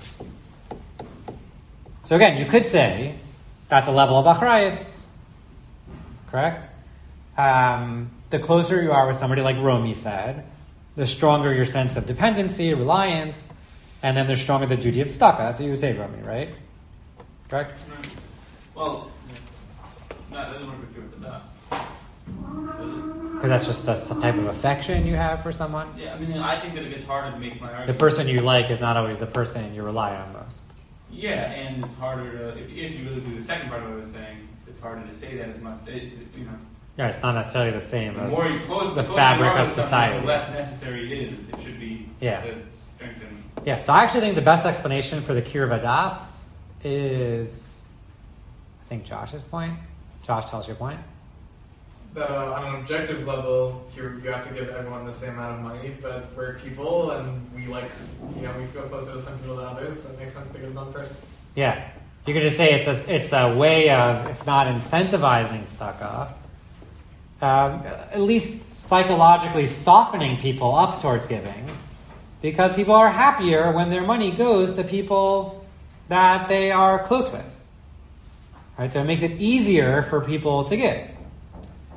So again, you could say that's a level of achrayus. Correct? Um, the closer you are with somebody, like Romy said, the stronger your sense of dependency, reliance, and then the stronger the duty of tzedakah. That's what you would say, Romy, right? Correct? Well, that doesn't work with you with the dot. Because that's just the type of affection you have for someone. Yeah, I mean, I think that it gets harder to make my argument. The person you like is not always the person you rely on most. Yeah, and it's harder to, if, if you really do the second part of what I was saying, it's harder to say that as much, it, you know. Yeah, it's not necessarily the same The as more you close, the closer fabric you are of to something, society. the less necessary it is. It should be Yeah. to strengthen. Yeah, so I actually think the best explanation for the Kiruv Hadas is, I think, Josh's point. Josh, tell us your point. That uh, on an objective level, you you have to give everyone the same amount of money, but we're people and we like, you know, we feel closer to some people than others, so it makes sense to give them first. Yeah, you could just say it's a, it's a way of, if not incentivizing tzedakah, um, at least psychologically softening people up towards giving, because people are happier when their money goes to people that they are close with. Right? So it makes it easier for people to give.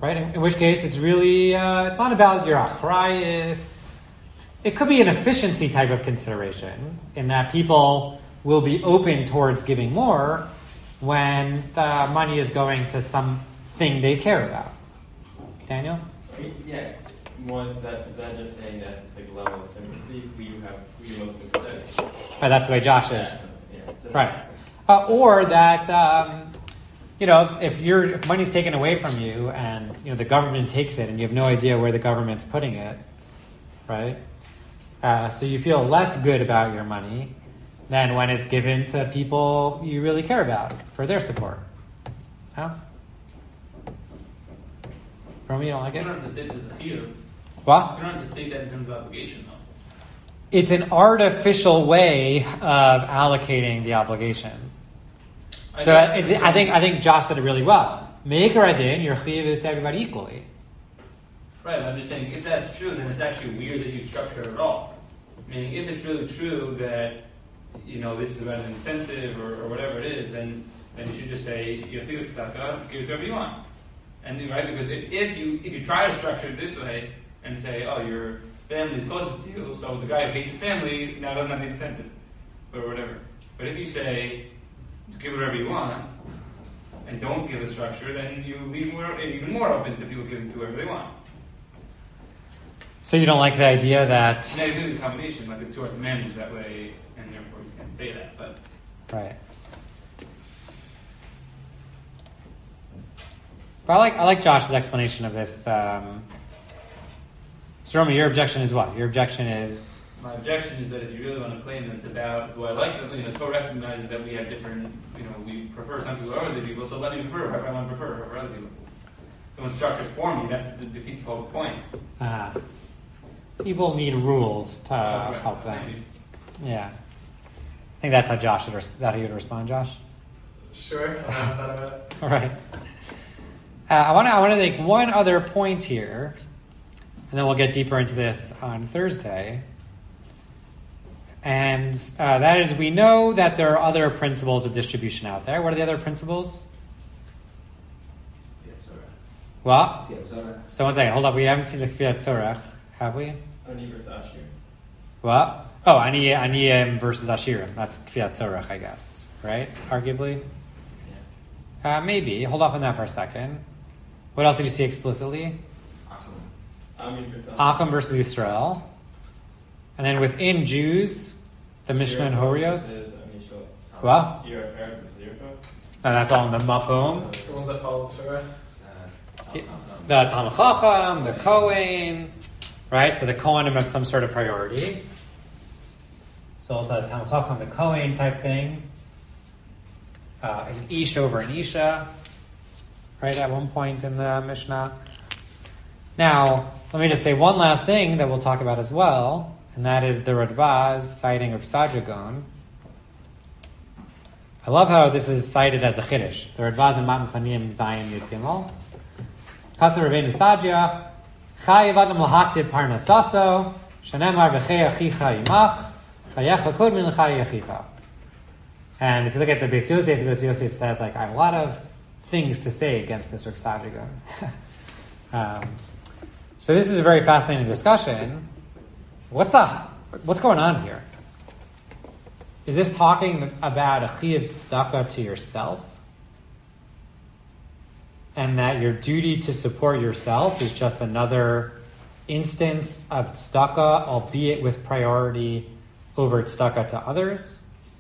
right? In, in which case, it's really uh, it's not about your achrayis. It could be an efficiency type of consideration in that people will be open towards giving more when the money is going to something they care about. Daniel? Yeah, was that, is that just saying that it's like level of sympathy who you have, who you most sympathetic? Right, that's the way Josh is. Yeah. Right. Uh, or that, um, you know, if, if you're if money's taken away from you and, you know, the government takes it and you have no idea where the government's putting it, right? Uh, so you feel less good about your money than when it's given to people you really care about for their support. Huh? Romy, you don't like You it? don't have to state this as a fear. What? You don't have to state that in terms of obligation, though. It's an artificial way of allocating the obligation. I So know- it's, I think I think Josh said it really well. Me'ikar adin, your chiyuv is to everybody equally. Right, but I'm just saying, if that's true, then it's actually weird that you structure it at all. Meaning, if it's really true that, you know, this is about an incentive or, or whatever it is, then then you should just say, you think it's tzedakah, give it to whoever you want. And right, because if, if you if you try to structure it this way and say, oh, your family is closest to you, so the guy who hates his family now doesn't have the incentive, or whatever. But if you say, give whatever you want, and don't give a structure, then you leave more, even more open to people giving to whoever they want. So you don't like the idea that And then you do the combination, like the two are to manage that way, and therefore you can say that. But right. But I like I like Josh's explanation of this. Um, so Romy, your objection is what? Your objection is my objection is that if you really want to claim that it's about who I like, you know, the Torah recognizes that we have different, you know, we prefer some people over other people, so let me prefer whoever I want to prefer over other people. So when structure's for me, that defeats the whole point. uh, people need rules to Right. help them. Maybe. Yeah, I think that's how Josh should. Res- is that how you'd respond, Josh? Sure, I don't know about it. All right. Uh, I want to I want to make one other point here, and then we'll get deeper into this on Thursday. And uh, that is, we know that there are other principles of distribution out there. What are the other principles? What? So one second, hold up. We haven't seen the Kfiyat Tzorech, have we? Ani versus Ashir. What? Oh, Ani Aniyim versus Ashirim. That's Kfiyat Tzorech, I guess. Right? Arguably. Uh, maybe. Hold off on that for a second. What else did you see explicitly? Ami versus Acham versus Yisrael. And then within Jews, the Mishnah and Horios. What? You're a Arab versus Yirko. And that's all in the Makom. The ones that follow Torah. The Talmud Chacham, the Kohen, right? So the Kohanim have some sort of priority. So also the Talmud Chacham, the Kohen type thing. Uh, an Ish over an Isha, right? At one point in the Mishnah. Now, let me just say one last thing that we'll talk about as well, and that is the Radvaz citing of Sajagon. I love how this is cited as a chiddush. The Radvaz in Matan Saniyim Zayin Yud Gimel. Kasser Rabbeinu Sadia, Chayiv Adam Lahaktiv Parnasaso, Shanemar V'chei Achicha Yimach, Chayecha Kod Min L'chai Achicha. And if you look at the Beis Yosef, the Beis Yosef says, like, I have a lot of things to say against this Rav Sajagon. um, so this is a very fascinating discussion. What's the what's going on here? Is this talking about a chiyuv tzedakah to yourself? And that your duty to support yourself is just another instance of tzedakah, albeit with priority over tzedakah to others?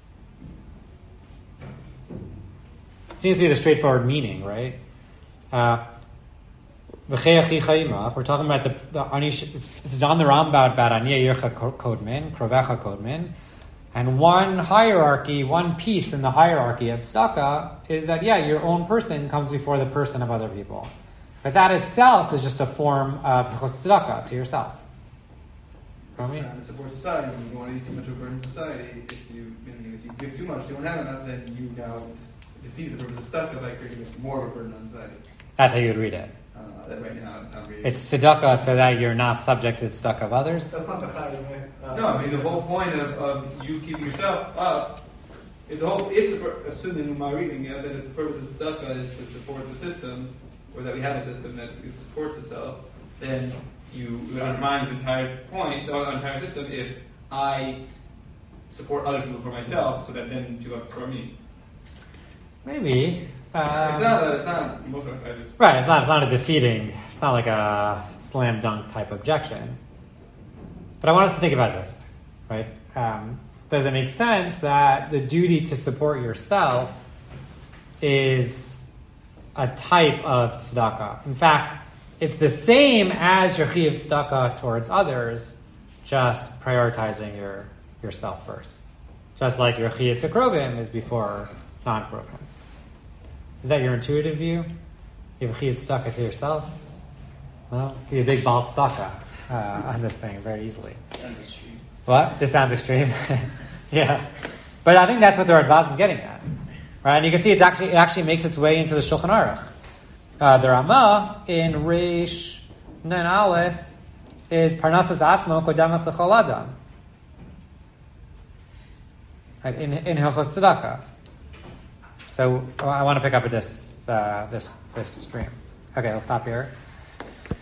It seems to be the straightforward meaning, right? Uh, We're talking about the, the Anish, it's, it's on the Rambam about Aniya Yircha Kodmin, Krovecha Kodmin. And one hierarchy, one piece in the hierarchy of tzedakah is that, yeah, your own person comes before the person of other people. But that itself is just a form of tzedakah to yourself. Romy? Trying to support society. You don't want to eat too much of a burden in society. If you, if you give too much, you don't have enough, then you now defeat the purpose of tzedakah by creating more of a burden on society. That's how you would read it. Uh, that right now, it's not really. It's tzedakah so that you're not subject to the tzedakah of others. That's not the chayyim, right? Uh, no, I mean the whole point of, of you keeping yourself up. If the whole, if the, assuming in my reading, yeah, that if the purpose of tzedakah is to support the system, or that we have a system that supports itself, then you would undermine the entire point, the entire system, if I support other people for myself, so that then people have to support me. Maybe. Um, it's not a, it's not, most of I just... Right, it's not, it's not a defeating, it's not like a slam dunk type objection. But I want us to think about this, right? Um, does it make sense that the duty to support yourself is a type of tzedakah? In fact, it's the same as your chiyuv tzedakah towards others, just prioritizing your yourself first. Just like your chiyuv to krovim is before non-krovim. Is that your intuitive view? You have a chiyuv tzedakah to yourself? Well, you have a big bald tzedakah uh, on this thing very easily. Sounds extreme. What? This sounds extreme. Yeah. But I think that's what the Radbaz is getting at. Right? And you can see it's actually it actually makes its way into the Shulchan Aruch. Uh, the Ramah in Reish Nun Aleph is Parnasas Atzmo Kodamas L'chol Adam. Right? In in Hilchos Tzedakah. So I want to pick up at this uh, this this stream. Okay, let's stop here.